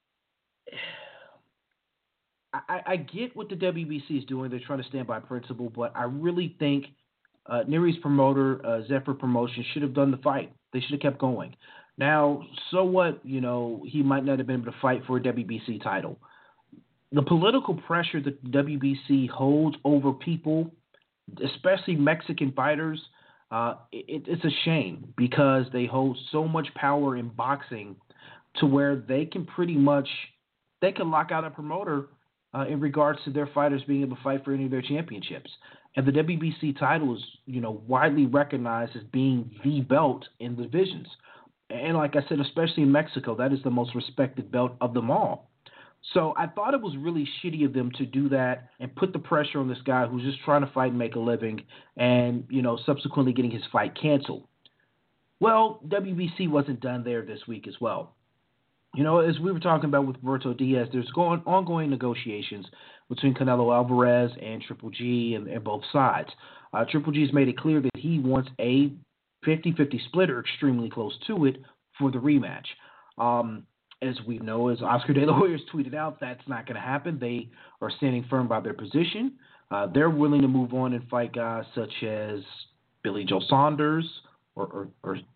I get what the WBC is doing. They're trying to stand by principle, but I really think Nery's promoter, Zephyr Promotions, should have done the fight. They should have kept going. Now, so what? He might not have been able to fight for a WBC title. The political pressure that the WBC holds over people, especially Mexican fighters, it's a shame because they hold so much power in boxing to where they can lock out a promoter in regards to their fighters being able to fight for any of their championships. And the WBC title is, widely recognized as being the belt in the divisions. And like I said, especially in Mexico, that is the most respected belt of them all. So I thought it was really shitty of them to do that and put the pressure on this guy who's just trying to fight and make a living and, subsequently getting his fight canceled. Well, WBC wasn't done there this week as well. As we were talking about with Roberto Diaz, there's ongoing negotiations between Canelo Alvarez and Triple G and both sides. Triple G's made it clear that he wants a 50-50 split or extremely close to it for the rematch. As we know, as Oscar De La Hoya tweeted out, that's not going to happen. They are standing firm by their position. They're willing to move on and fight guys such as Billy Joe Saunders or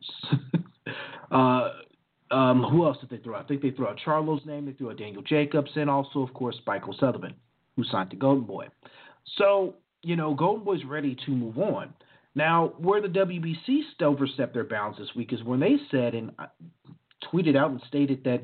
who else did they throw out? I think they threw out Charlo's name. They threw out Daniel Jacobs and also, of course, Spike O'Sullivan, who signed to Golden Boy. So, Golden Boy's ready to move on. Now, where the WBC overstepped their bounds this week is when they said and tweeted out and stated that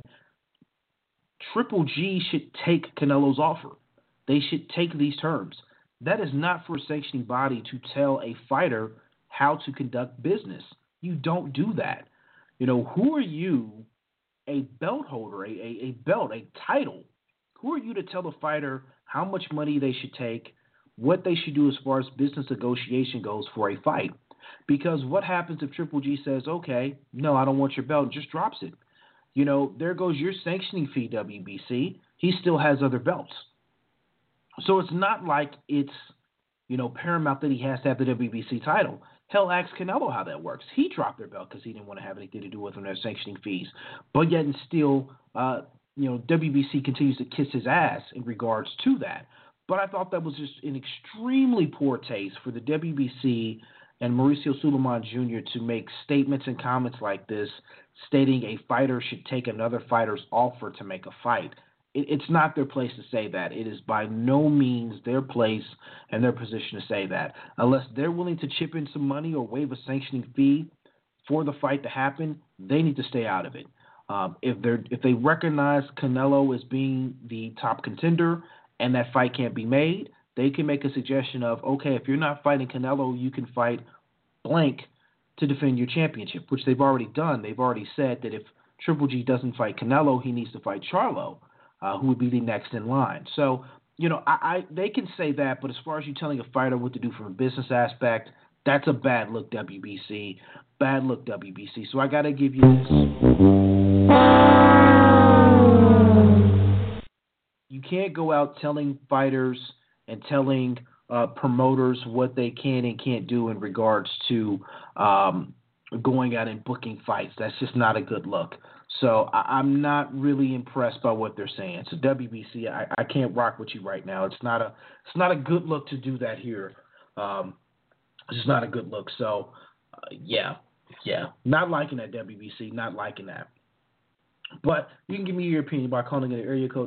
Triple G should take Canelo's offer. They should take these terms. That is not for a sanctioning body to tell a fighter how to conduct business. You don't do that. Who are you, a belt holder, a belt, a title? Who are you to tell the fighter how much money they should take, what they should do as far as business negotiation goes for a fight? Because what happens if Triple G says, okay, no, I don't want your belt, and just drops it? There goes your sanctioning fee, WBC. He still has other belts. So it's not like it's, paramount that he has to have the WBC title. Hell, ask Canelo how that works. He dropped their belt because he didn't want to have anything to do with them, their sanctioning fees. But yet and still, WBC continues to kiss his ass in regards to that. But I thought that was just an extremely poor taste for the WBC and Mauricio Sulaiman Jr. to make statements and comments like this, stating a fighter should take another fighter's offer to make a fight. It's not their place to say that. It is by no means their place and their position to say that. Unless they're willing to chip in some money or waive a sanctioning fee for the fight to happen, they need to stay out of it. If they recognize Canelo as being the top contender and that fight can't be made, they can make a suggestion of, okay, if you're not fighting Canelo, you can fight blank to defend your championship, which they've already done. They've already said that if Triple G doesn't fight Canelo, he needs to fight Charlo, who would be the next in line. So, they can say that, but as far as you telling a fighter what to do from a business aspect, that's a bad look, WBC. Bad look, WBC. So I got to give you this. You can't go out telling fighters and telling promoters what they can and can't do in regards to going out and booking fights. That's just not a good look. So I'm not really impressed by what they're saying. So WBC, I can't rock with you right now. It's not a good look to do that here. It's just not a good look. So yeah, not liking that, WBC. Not liking that. But you can give me your opinion by calling in area code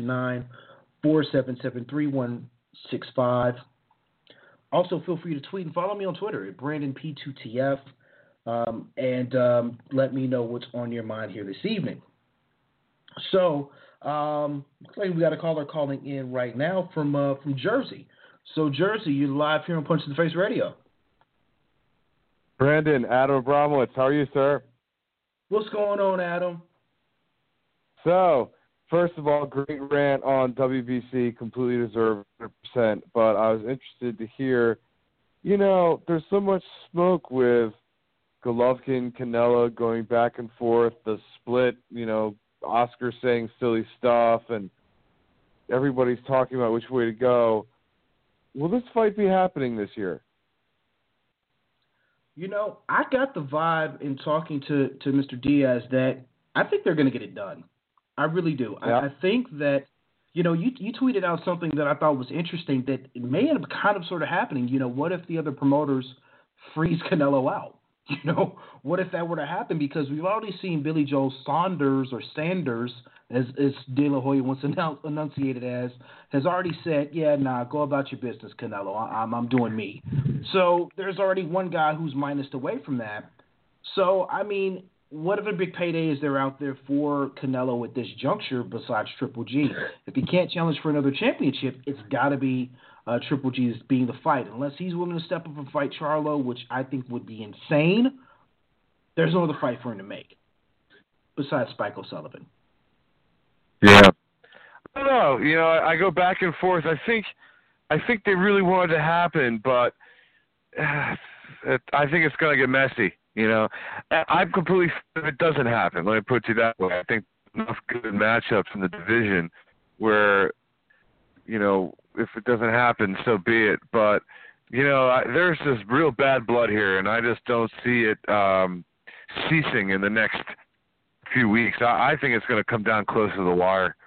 929-477-3165. Also, feel free to tweet and follow me on Twitter at BrandonP2TF. And let me know what's on your mind here this evening. So, looks like we got a caller calling in right now from Jersey. So, Jersey, you're live here on Punch in the Face Radio. Brandon, Adam Abramowitz, how are you, sir? What's going on, Adam? So, first of all, great rant on WBC, completely deserved 100%. But I was interested to hear, there's so much smoke with Golovkin, Canelo going back and forth, the split, Oscar saying silly stuff, and everybody's talking about which way to go. Will this fight be happening this year? I got the vibe in talking to Mr. Diaz that I think they're going to get it done. I really do. Yeah. I think that, you tweeted out something that I thought was interesting that it may end up kind of sort of happening. What if the other promoters freeze Canelo out? What if that were to happen? Because we've already seen Billy Joe Saunders, or Sanders, as De La Hoya once enunciated as, has already said, go about your business, Canelo. I'm doing me. So there's already one guy who's minused away from that. So, what other big payday is there out there for Canelo at this juncture besides Triple G? If he can't challenge for another championship, it's got to be Triple G is being the fight. Unless he's willing to step up and fight Charlo, which I think would be insane, there's no other fight for him to make besides Spike O'Sullivan. Yeah. I don't know. I go back and forth. I think they really wanted to happen, but I think it's going to get messy. I'm completely if it doesn't happen. Let me put it that way. I think enough good matchups in the division where, if it doesn't happen, so be it. But, there's this real bad blood here, and I just don't see it ceasing in the next few weeks. I think it's going to come down close to the wire.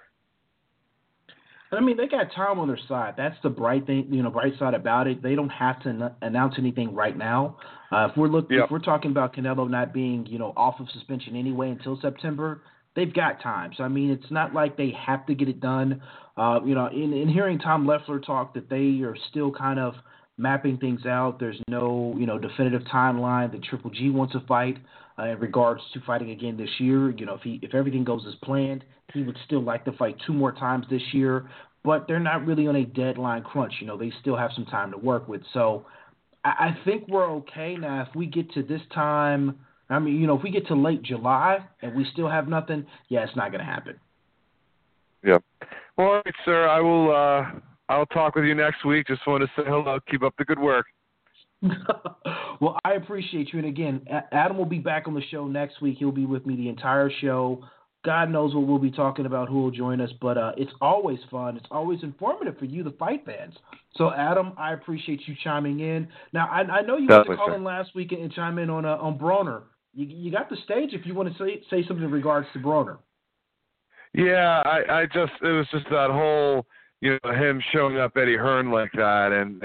They got time on their side. That's the bright thing, bright side about it. They don't have to announce anything right now. If we're talking about Canelo not being, off of suspension anyway until September, they've got time. So it's not like they have to get it done. In hearing Tom Leffler talk that they are still kind of mapping things out. There's no, definitive timeline that Triple G wants to fight in regards to fighting again this year. If everything goes as planned, he would still like to fight 2 more times this year, but they're not really on a deadline crunch. They still have some time to work with. So I think we're okay. Now, if we get to this time, if we get to late July and we still have nothing, it's not going to happen. Yep. Well, all right, sir. I'll talk with you next week. Just want to say hello. Keep up the good work. Well, I appreciate you. And again, Adam will be back on the show next week. He'll be with me the entire show. God knows what we'll be talking about, who will join us. But it's always fun. It's always informative for you, the fight fans. So, Adam, I appreciate you chiming in. Now, I know you wanted to call in last week and chime in on Broner. You got the stage if you want to say something in regards to Broner. Yeah, it was just that whole, him showing up Eddie Hearn like that, and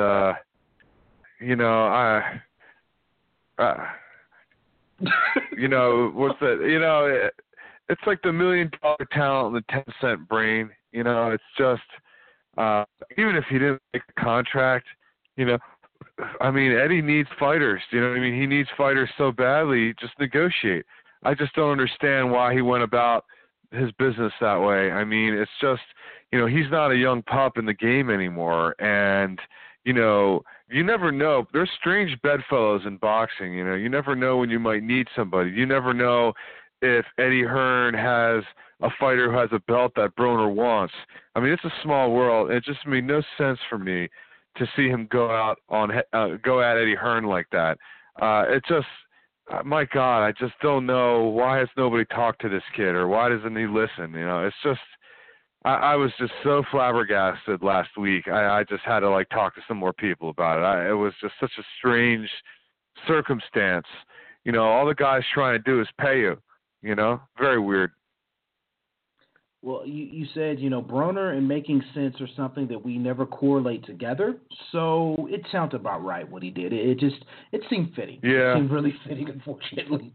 what's that? It's like the $1 million talent and the 10-cent brain. It's just even if he didn't make a contract, Eddie needs fighters. He needs fighters so badly. Just negotiate. I just don't understand why he went about his business that way. It's just, he's not a young pup in the game anymore. And, you never know. There's strange bedfellows in boxing. You never know when you might need somebody. You never know if Eddie Hearn has a fighter who has a belt that Broner wants. It's a small world. It just made no sense for me to see him go at Eddie Hearn like that. It just, my God, I just don't know, why has nobody talked to this kid, or why doesn't he listen? It's just, I was just so flabbergasted last week. I just had to talk to some more people about it. It was just such a strange circumstance, all the guy's trying to do is pay you. Very weird. Well, you said, Broner and Making Sense are something that we never correlate together. So it sounds about right what he did. It seemed fitting. Yeah. It seemed really fitting, unfortunately.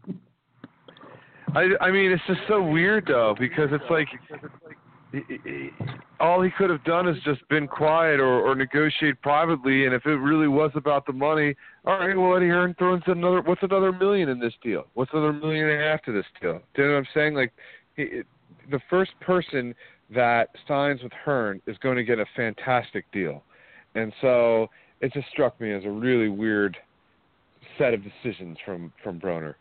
I mean, it's just so weird, though, because it's like all he could have done is just been quiet or negotiate privately, and if it really was about the money, all right, well, Eddie Hearn throws what's another $1 million in this deal? What's another $1.5 million to this deal? Do you know what I'm saying? Like, the first person that signs with Hearn is going to get a fantastic deal. And so it just struck me as a really weird set of decisions from Broner.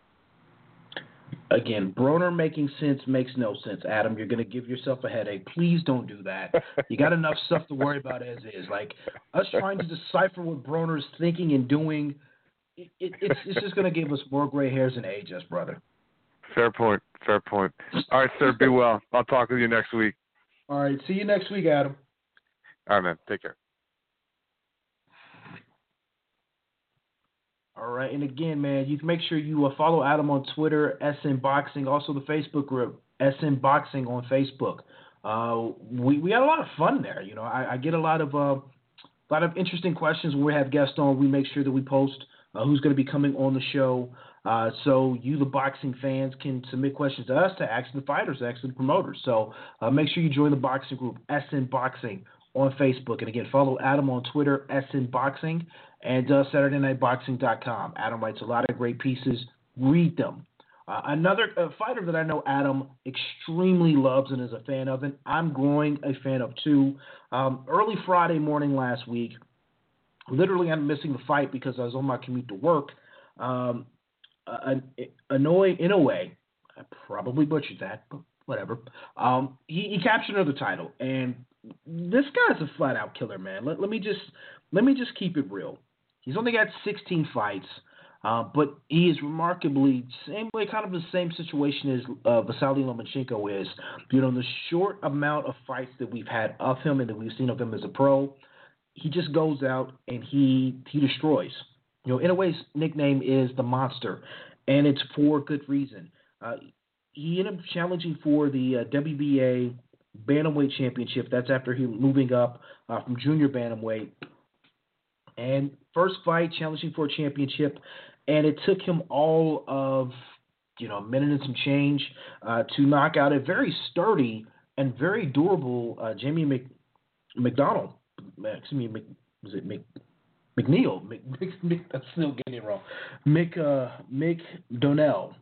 Again, Broner Making Sense makes no sense, Adam. You're going to give yourself a headache. Please don't do that. You got enough stuff to worry about as is. Like, us trying to decipher what Broner's thinking and doing, it's just going to give us more gray hairs and age us, brother. Fair point. All right, sir, be well. I'll talk with you next week. All right, see you next week, Adam. All right, man. Take care. All right, and again, man, you can make sure you follow Adam on Twitter, SN Boxing, also the Facebook group, SN Boxing on Facebook. We had a lot of fun there. I get a lot of interesting questions when we have guests on. We make sure that we post who's going to be coming on the show, so you, the boxing fans, can submit questions to us, to ask the fighters, ask the promoters. So make sure you join the boxing group, SN Boxing, on Facebook. And again, follow Adam on Twitter, SN Boxing, and SaturdayNightBoxing.com. Adam writes a lot of great pieces. Read them. Another fighter that I know Adam extremely loves and is a fan of, and I'm growing a fan of too. Early Friday morning last week, literally I'm missing the fight because I was on my commute to work. Inoue, I probably butchered that, but whatever. He captured another title, and this guy's a flat-out killer, man. Let me just keep it real. He's only got 16 fights, but he is remarkably kind of the same situation as Vasily Lomachenko is. The short amount of fights that we've had of him and that we've seen of him as a pro, he just goes out and he destroys. Inoue's nickname is the Monster, and it's for good reason. He ended up challenging for the WBA Bantamweight Championship. That's after he moving up from junior bantamweight. And first fight, challenging for a championship, and it took him all of a minute and some change to knock out a very sturdy and very durable Jamie McDonald. Excuse me, was it McNeil? I'm still getting it wrong. Mick Donnell.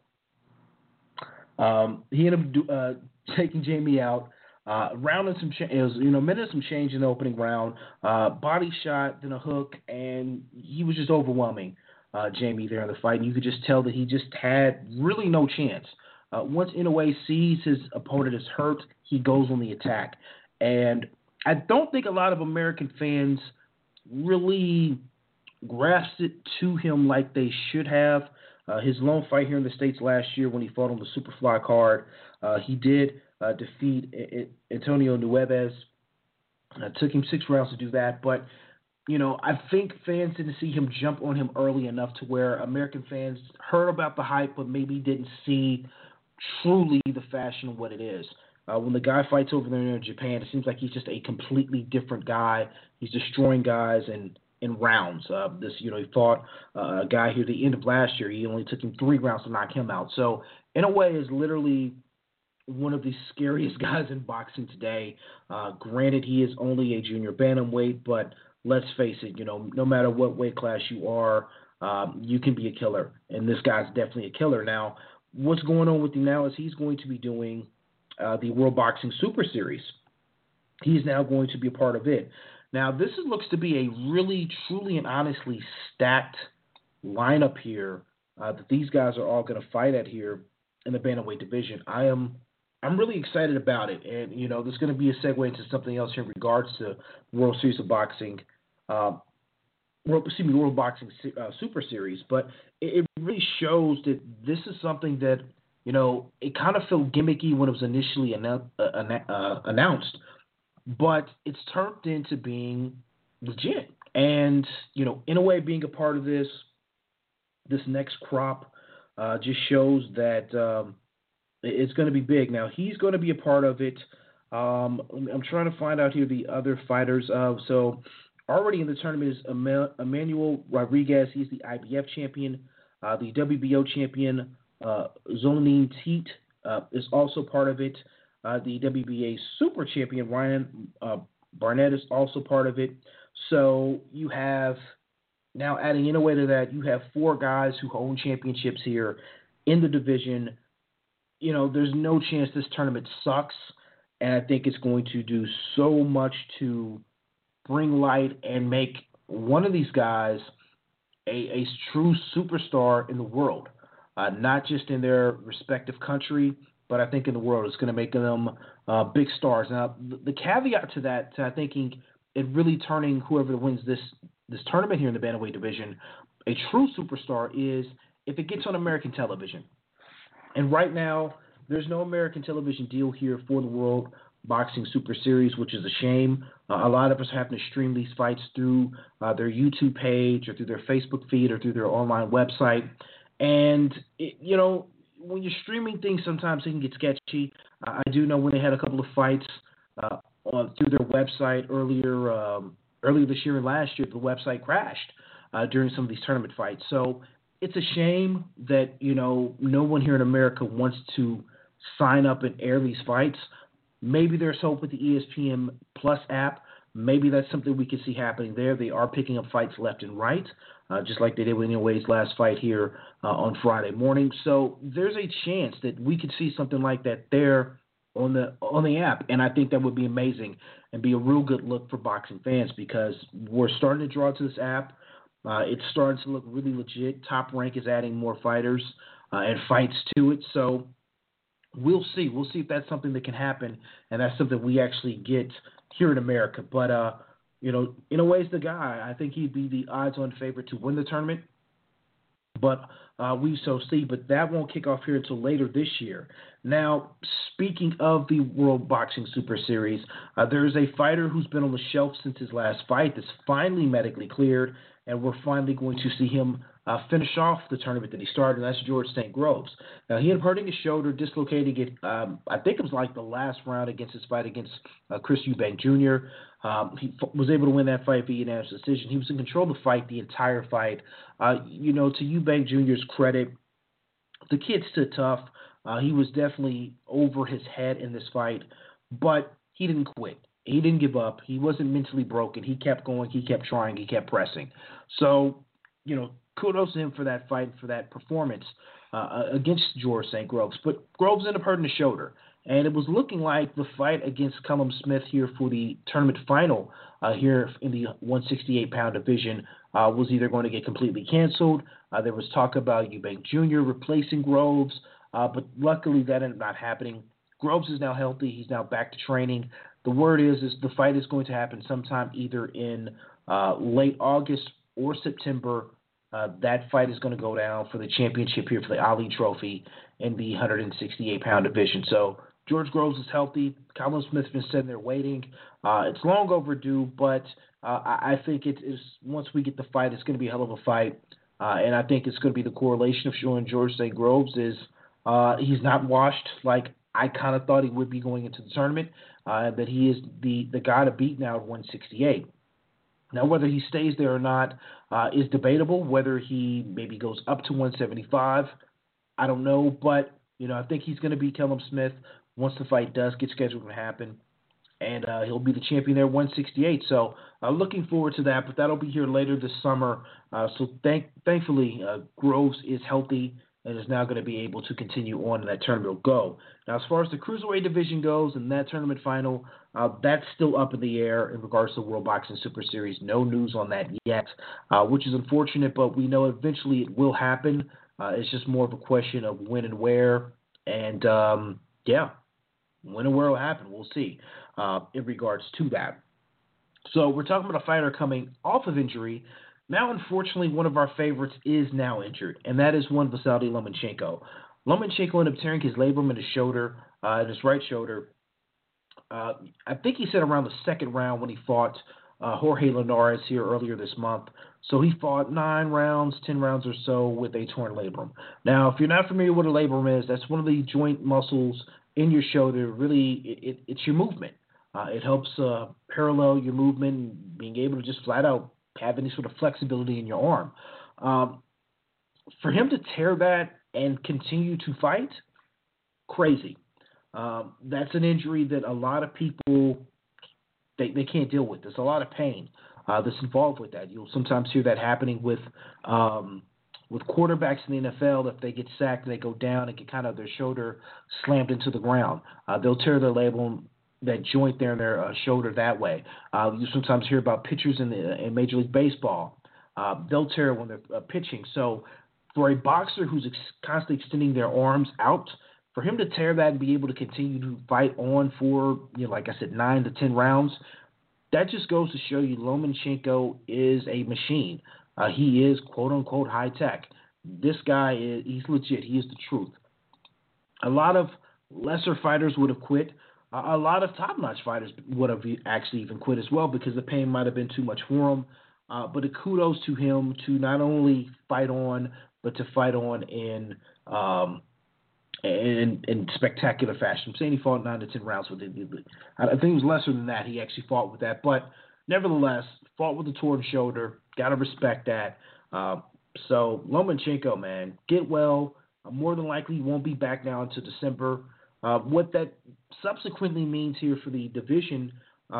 He ended up taking Jamie out. Round and some it was minute and some change in the opening round. Body shot, then a hook, and he was just overwhelming Jamie there in the fight. And you could just tell that he just had really no chance. Once Inoue sees his opponent is hurt, he goes on the attack. And I don't think a lot of American fans really grasped it to him like they should have. His lone fight here in the States last year when he fought on the Superfly card, he did defeat Antonio Nueves. It took him 6 rounds to do that, but I think fans didn't see him jump on him early enough to where American fans heard about the hype, but maybe didn't see truly the fashion of what it is. When the guy fights over there in Japan, it seems like he's just a completely different guy. He's destroying guys in rounds. He fought a guy here at the end of last year. He only took him 3 rounds to knock him out. So Inoue is literally one of the scariest guys in boxing today. Granted, he is only a junior bantamweight, but let's face it, no matter what weight class you are, you can be a killer, and this guy's definitely a killer. Now, what's going on with him now is he's going to be doing the World Boxing Super Series. He's now going to be a part of it. Now, this looks to be a really, truly, and honestly stacked lineup here that these guys are all going to fight at here in the bantamweight division. I'm really excited about it, and there's going to be a segue into something else here in regards to World Series of Boxing, World Boxing Super Series. But it really shows that this is something that it kind of felt gimmicky when it was initially announced, but it's turned into being legit. And Inoue being a part of this next crop just shows that it's going to be big. Now, he's going to be a part of it. I'm trying to find out here the other fighters. So already in the tournament is Emmanuel Rodriguez. He's the IBF champion. The WBO champion, Zonin Teat, is also part of it. The WBA super champion, Ryan Barnett, is also part of it. So you have, now adding in a way to that, you have 4 guys who own championships here in the division. You know, there's no chance this tournament sucks, and I think it's going to do so much to bring light and make one of these guys a true superstar in the world, not just in their respective country, but I think in the world. It's going to make them big stars. Now, the caveat to that, to thinking it really turning whoever wins this tournament here in the bantamweight division a true superstar, is if it gets on American television. And right now, there's no American television deal here for the World Boxing Super Series, which is a shame. A lot of us have to stream these fights through their YouTube page or through their Facebook feed or through their online website. And, when you're streaming things, sometimes it can get sketchy. I do know when they had a couple of fights through their website earlier this year and last year, the website crashed during some of these tournament fights. So it's a shame that, no one here in America wants to sign up and air these fights. Maybe there's hope with the ESPN Plus app. Maybe that's something we can see happening there. They are picking up fights left and right, just like they did with Inouye's last fight here on Friday morning. So there's a chance that we could see something like that there on the app, and I think that would be amazing and be a real good look for boxing fans, because we're starting to draw to this app. It's starting to look really legit. Top Rank is adding more fighters and fights to it. So we'll see. We'll see if that's something that can happen, and that's something we actually get here in America. But, Inouye's the guy. I think he'd be the odds-on favorite to win the tournament. But we shall see. But that won't kick off here until later this year. Now, speaking of the World Boxing Super Series, there is a fighter who's been on the shelf since his last fight that's finally medically cleared, and we're finally going to see him finish off the tournament that he started, and that's George St. Groves. Now, he ended up hurting his shoulder, dislocating it, I think it was like the last round against his fight against Chris Eubank Jr. He was able to win that fight via unanimous decision. He was in control of the fight the entire fight. To Eubank Jr.'s credit, the kid stood tough. He was definitely over his head in this fight, but he didn't quit. He didn't give up. He wasn't mentally broken. He kept going. He kept trying. He kept pressing. So, kudos to him for that fight, for that performance against George St. Groves. But Groves ended up hurting his shoulder, and it was looking like the fight against Callum Smith here for the tournament final here in the 168-pound division was either going to get completely canceled. There was talk about Eubank Jr. replacing Groves, but luckily that ended up not happening. Groves is now healthy. He's now back to training. The word is the fight is going to happen sometime either in late August or September. That fight is going to go down for the championship here for the Ali Trophy in the 168-pound division. So George Groves is healthy. Callum Smith's been sitting there waiting. It's long overdue, but I think it is, once we get the fight, it's going to be a hell of a fight. And I think it's going to be the correlation of showing George St. Groves is he's not washed like I kind of thought he would be going into the tournament, that he is the guy to beat now at 168. Now, whether he stays there or not is debatable. Whether he maybe goes up to 175, I don't know. But, I think he's going to beat Callum Smith once the fight does get scheduled to happen. And he'll be the champion there at 168. So looking forward to that. But that'll be here later this summer. So thankfully, Groves is healthy and is now going to be able to continue on, and that tournament will go. Now, as far as the cruiserweight division goes and that tournament final, that's still up in the air in regards to the World Boxing Super Series. No news on that yet, which is unfortunate, but we know eventually it will happen. It's just more of a question of when and where, and when and where it will happen. We'll see in regards to that. So we're talking about a fighter coming off of injury. Now, unfortunately, one of our favorites is now injured, and that is one Vasily Lomachenko. Lomachenko ended up tearing his labrum in his shoulder, in his right shoulder. I think he said around the second round when he fought Jorge Linares here earlier this month. So he fought 9 rounds, 10 rounds or so with a torn labrum. Now, if you're not familiar with what a labrum is, that's one of the joint muscles in your shoulder. Really, it's your movement. It helps parallel your movement, being able to just flat out have any sort of flexibility in your arm. For him to tear that and continue to fight, crazy. That's an injury that a lot of people they can't deal with. There's a lot of pain that's involved with that. You'll sometimes hear that happening with quarterbacks in the NFL. If they get sacked, they go down and get kind of their shoulder slammed into the ground. They'll tear their labrum, that joint there in their shoulder that way. You sometimes hear about pitchers in Major League Baseball. They'll tear when they're pitching. So for a boxer who's constantly extending their arms out, for him to tear that and be able to continue to fight on for, like I said, 9 to 10 rounds, that just goes to show you Lomachenko is a machine. He is, quote-unquote, high-tech. This guy, he's legit. He is the truth. A lot of lesser fighters would have quit. A lot of top-notch fighters would have actually even quit as well because the pain might have been too much for him. But a kudos to him to not only fight on, but to fight on in spectacular fashion. I'm saying he fought 9 to 10 rounds with it. I think it was lesser than that. He actually fought with that. But nevertheless, fought with a torn shoulder. Got to respect that. So Lomachenko, man, get well. More than likely won't be back now until December. What that subsequently means here for the division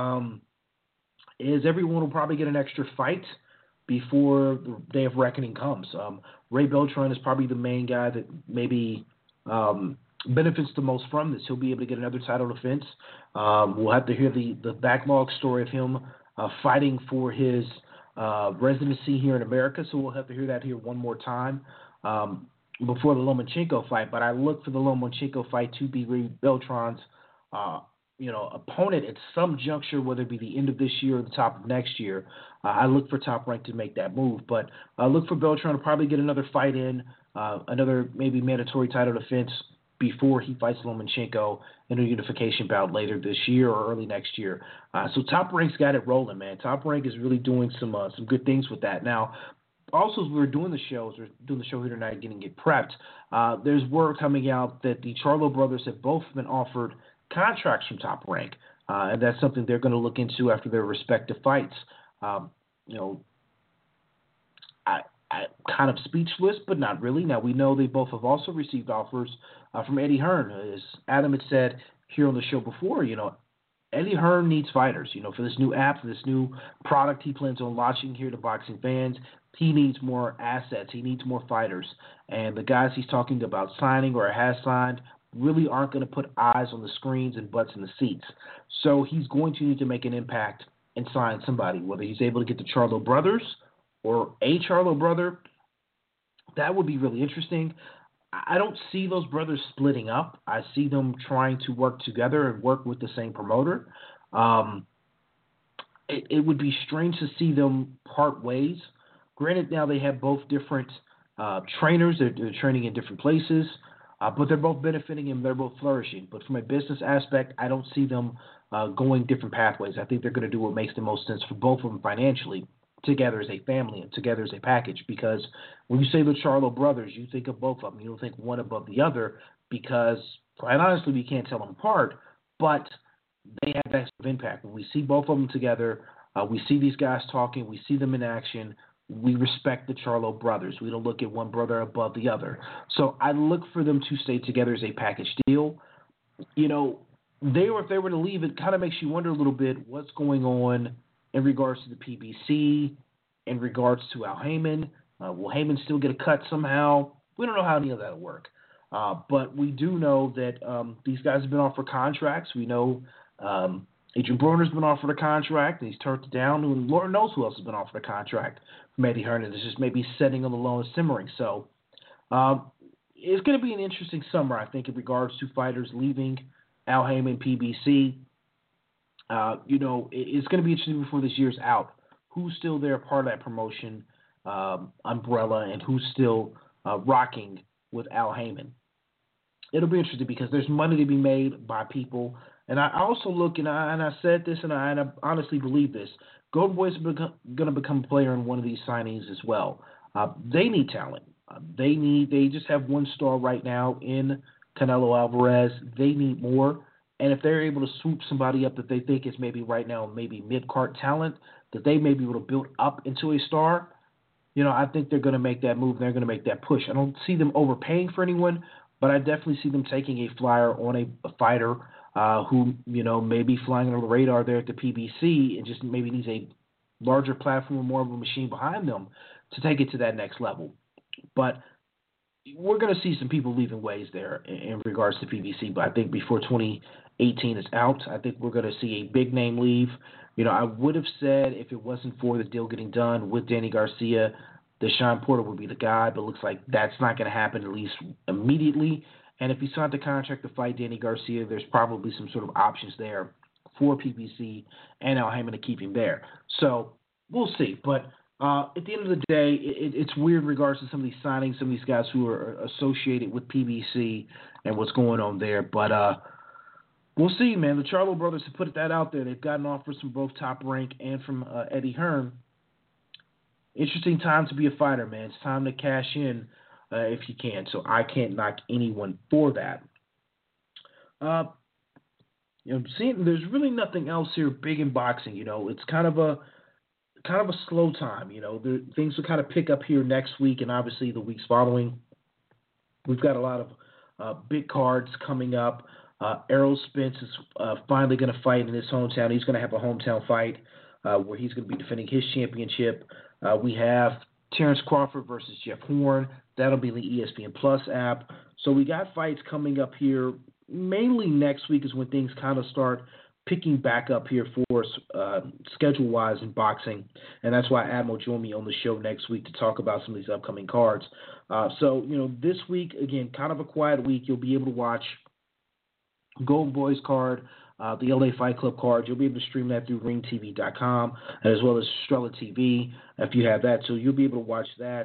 is everyone will probably get an extra fight before the day of reckoning comes. Ray Beltran is probably the main guy that maybe benefits the most from this. He'll be able to get another title defense. We'll have to hear the backlog story of him fighting for his residency here in America, so we'll have to hear that here one more time before the Lomachenko fight. But I look for the Lomachenko fight to be Ray Beltran's opponent at some juncture, whether it be the end of this year or the top of next year. I look for Top Rank to make that move. But I look for Beltran to probably get another fight in, another maybe mandatory title defense before he fights Lomachenko in a unification bout later this year or early next year. So Top Rank's got it rolling, man. Top Rank is really doing some good things with that. Now, also, as we're doing the show here tonight, getting it prepped, there's word coming out that the Charlo brothers have both been offered contracts from Top Rank, and that's something they're going to look into after their respective fights. I'm kind of speechless, but not really. Now, we know they both have also received offers from Eddie Hearn. As Adam had said here on the show before, Eddie Hearn needs fighters. For this new app, for this new product he plans on launching here to boxing fans, he needs more assets. He needs more fighters. And the guys he's talking about signing or has signed really aren't going to put eyes on the screens and butts in the seats. So he's going to need to make an impact and sign somebody, whether he's able to get the Charlo brothers or a Charlo brother. That would be really interesting. I don't see those brothers splitting up. I see them trying to work together and work with the same promoter. It would be strange to see them part ways. Granted, now they have both different trainers. They're training in different places, but they're both benefiting and they're both flourishing. But from a business aspect, I don't see them going different pathways. I think they're going to do what makes the most sense for both of them financially, together as a family and together as a package. Because when you say the Charlo brothers, you think of both of them. You don't think one above the other because, quite honestly, we can't tell them apart, but they have that impact. When we see both of them together, we see these guys talking, we see them in action, we respect the Charlo brothers. We don't look at one brother above the other. So I look for them to stay together as a package deal. If they were to leave, it kind of makes you wonder a little bit what's going on in regards to the PBC, in regards to Al Heyman. Will Heyman still get a cut somehow? We don't know how any of that will work. But we do know that these guys have been offered contracts. We know Adrian Broner's been offered a contract, and he's turned it down. And Lord knows who else has been offered a contract from Eddie Hearn. It's just maybe setting on the low and simmering. So it's going to be an interesting summer, I think, in regards to fighters leaving Al Heyman, PBC. It's going to be interesting before this year's out. Who's still there, part of that promotion umbrella, and who's still rocking with Al Heyman? It'll be interesting because there's money to be made by people. And I also look, and I said this, and I honestly believe this. Golden Boys are going to become a player in one of these signings as well. They need talent. They just have one star right now in Canelo Alvarez. They need more. And if they're able to swoop somebody up that they think is maybe right now maybe mid-card talent that they may be able to build up into a star, I think they're going to make that move. They're going to make that push. I don't see them overpaying for anyone, but I definitely see them taking a flyer on a fighter who, may be flying under the radar there at the PBC and just maybe needs a larger platform, more of a machine behind them to take it to that next level. But we're going to see some people leaving ways there in regards to PBC, but I think before 2018 is out, I think we're going to see a big name leave. I would have said if it wasn't for the deal getting done with Danny Garcia, Deshaun Porter would be the guy, but it looks like that's not going to happen at least immediately. And if he signed the contract to fight Danny Garcia, there's probably some sort of options there for PBC and Al Haymon to keep him there. So we'll see. But at the end of the day, it's weird in regards to some of these signings, some of these guys who are associated with PBC and what's going on there. But we'll see, man. The Charlo brothers have put that out there. They've gotten offers from both Top Rank and from Eddie Hearn. Interesting time to be a fighter, man. It's time to cash in if you can. So I can't knock anyone for that. There's really nothing else here big in boxing. It's kind of a slow time. Things will kind of pick up here next week and obviously the weeks following. We've got a lot of big cards coming up. Errol Spence is finally going to fight in his hometown. He's going to have a hometown fight where he's going to be defending his championship. We have Terrence Crawford versus Jeff Horn. That'll be the ESPN Plus app. So we got fights coming up here. Mainly next week is when things kind of start picking back up here for us schedule-wise in boxing. And that's why Adam will join me on the show next week to talk about some of these upcoming cards. So this week, again, kind of a quiet week. You'll be able to watch Golden Boys card, the LA Fight Club card. You'll be able to stream that through ringtv.com as well as Strela TV if you have that. So you'll be able to watch that.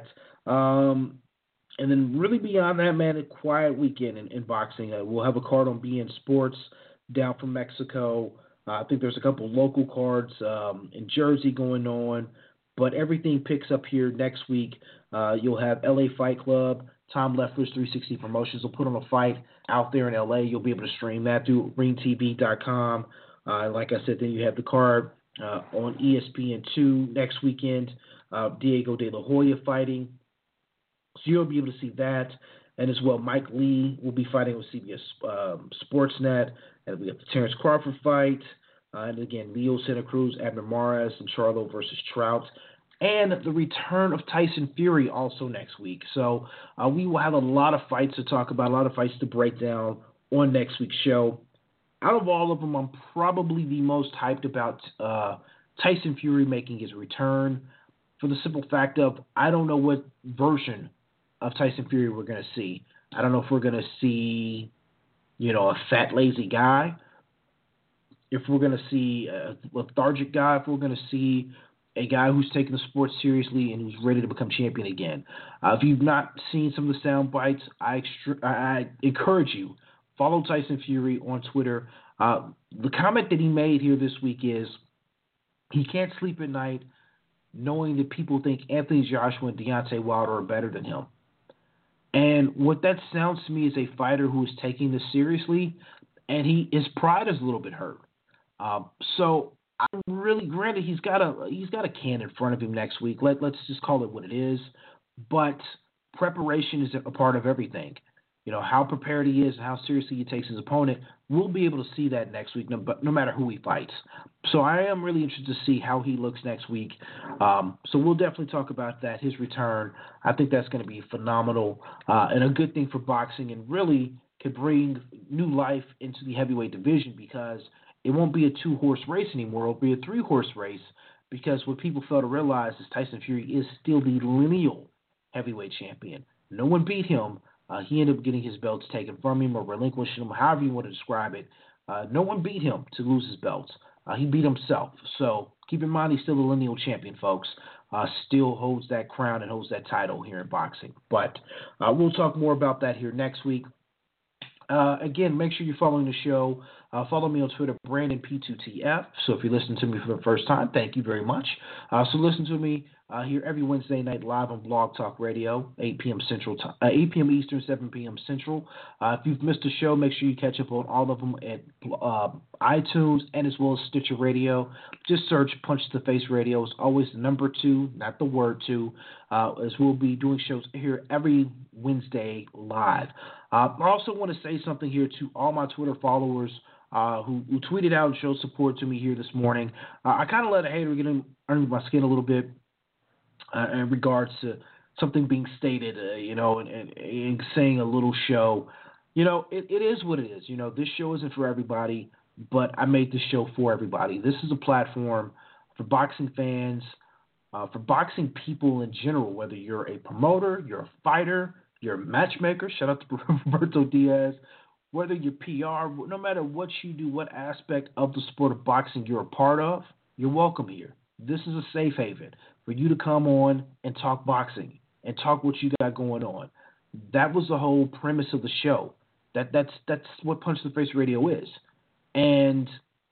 And then really beyond that, man, a quiet weekend in boxing. We'll have a card on BN Sports down from Mexico. I think there's a couple local cards in Jersey going on. But everything picks up here next week. You'll have LA Fight Club. Tom Leffler's 360 Promotions will put on a fight out there in LA. You'll be able to stream that through ringtv.com. Like I said, then you have the card on ESPN2 next weekend. Diego De La Hoya fighting. So you'll be able to see that. And as well, Mike Lee will be fighting with CBS Sportsnet. And we have the Terrence Crawford fight. And again, Leo Santa Cruz, Abner Mares, and Charlo versus Trout. And the return of Tyson Fury also next week. So we will have a lot of fights to talk about, a lot of fights to break down on next week's show. Out of all of them, I'm probably the most hyped about Tyson Fury making his return for the simple fact of I don't know what version of Tyson Fury we're going to see. I don't know if we're going to see, a fat, lazy guy, if we're going to see a lethargic guy, if we're going to see a guy who's taking the sport seriously and who's ready to become champion again. If you've not seen some of the sound bites, I encourage you, follow Tyson Fury on Twitter. The comment that he made here this week is he can't sleep at night knowing that people think Anthony Joshua and Deontay Wilder are better than him. And what that sounds to me is a fighter who is taking this seriously, and his pride is a little bit hurt. So I really, granted, he's got a can in front of him next week. Let's just call it what it is. But preparation is a part of everything. How prepared he is and how seriously he takes his opponent, we'll be able to see that next week, no matter who he fights. So I am really interested to see how he looks next week. So we'll definitely talk about that, his return. I think that's going to be phenomenal and a good thing for boxing and really could bring new life into the heavyweight division because it won't be a 2-horse race anymore. It'll be a 3-horse race because what people fail to realize is Tyson Fury is still the lineal heavyweight champion. No one beat him. He ended up getting his belts taken from him or relinquished him, however you want to describe it. No one beat him to lose his belts. He beat himself. So keep in mind he's still the lineal champion, folks. Still holds that crown and holds that title here in boxing. But we'll talk more about that here next week. Again, make sure you're following the show. Follow me on Twitter, Brandon P2TF. So if you listen to me for the first time, thank you very much. So listen to me here every Wednesday night live on Blog Talk Radio, 8 p.m. Central, 8 p.m. Eastern, 7 p.m. Central. If you've missed a show, make sure you catch up on all of them at iTunes and as well as Stitcher Radio. Just search Punch to the Face Radio. It's always the number 2, not the word 2, as we'll be doing shows here every Wednesday live. I also want to say something here to all my Twitter followers who tweeted out and showed support to me here this morning. I kind of let a hater get under my skin a little bit in regards to something being stated, and saying a little show. It is what it is. This show isn't for everybody, but I made this show for everybody. This is a platform for boxing fans, for boxing people in general, whether you're a promoter, you're a fighter, you're a matchmaker, shout out to Roberto Diaz, whether you're PR, no matter what you do, what aspect of the sport of boxing you're a part of, you're welcome here. This is a safe haven for you to come on and talk boxing and talk what you got going on. That was the whole premise of the show. That's what Punch the Face Radio is. And,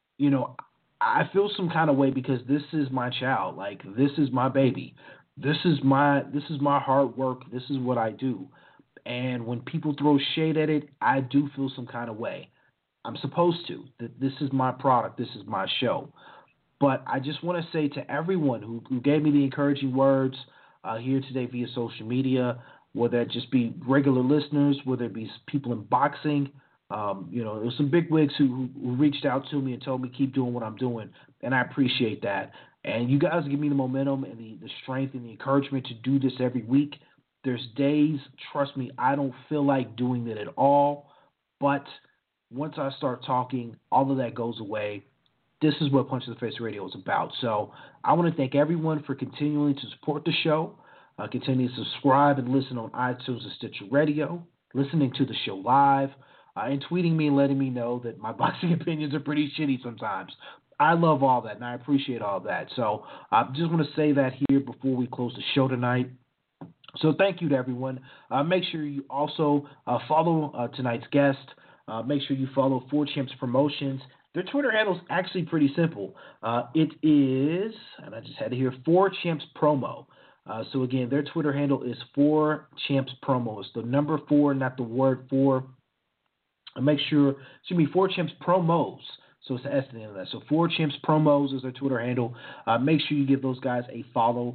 I feel some kind of way because this is my child. Like, this is my baby. This is my hard work. This is what I do. And when people throw shade at it, I do feel some kind of way. I'm supposed to. This is my product. This is my show. But I just want to say to everyone who gave me the encouraging words here today via social media, whether it just be regular listeners, whether it be people in boxing, there was some bigwigs who reached out to me and told me keep doing what I'm doing, and I appreciate that. And you guys give me the momentum and the strength and the encouragement to do this every week. There's days, trust me, I don't feel like doing it at all, but once I start talking, all of that goes away. This is what Punch to the Face Radio is about. So I want to thank everyone for continuing to support the show, continue to subscribe and listen on iTunes and Stitcher Radio, listening to the show live, and tweeting me and letting me know that my boxing opinions are pretty shitty sometimes. I love all that, and I appreciate all that. So I just want to say that here before we close the show tonight. So thank you to everyone. Make sure you also follow tonight's guest. Make sure you follow 4 Champs Promotions. Their Twitter handle is actually pretty simple. It is, and I just had to hear, 4 Champs Promo. So again, their Twitter handle is 4 Champs Promo. It's the number 4, not the word 4. And make sure, 4 Champs Promos. So it's the S at the end of that. So 4 Champs Promos is their Twitter handle. Make sure you give those guys a follow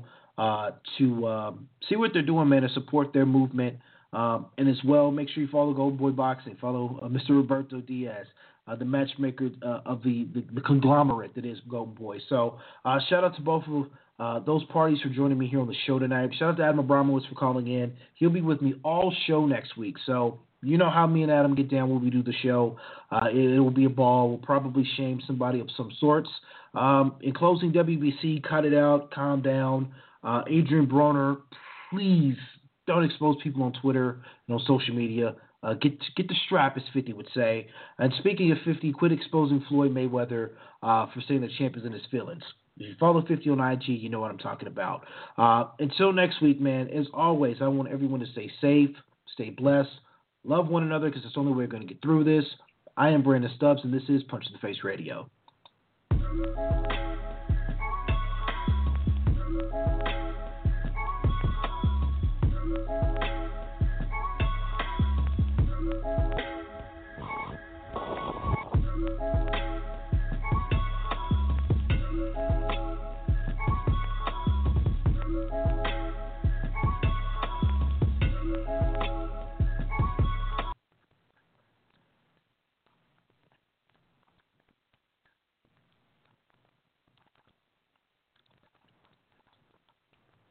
to see what they're doing, man, and support their movement. And as well, make sure you follow Golden Boy Boxing. Follow Mr. Roberto Diaz, the matchmaker of the conglomerate that is Golden Boy. So shout out to both of those parties for joining me here on the show tonight. Shout out to Adam Abramowitz for calling in. He'll be with me all show next week. So you know how me and Adam get down when we do the show. It will be a ball. We'll probably shame somebody of some sorts. In closing, WBC, cut it out, calm down. Adrian Broner, please don't expose people on Twitter and on social media. Get the strap, as 50 would say. And speaking of 50, quit exposing Floyd Mayweather for saying the champ is in his feelings. If you follow 50 on IG, you know what I'm talking about. Until next week, man, as always, I want everyone to stay safe, stay blessed, love one another because it's the only way we're going to get through this. I am Brandon Stubbs, and this is Punch to the Face Radio.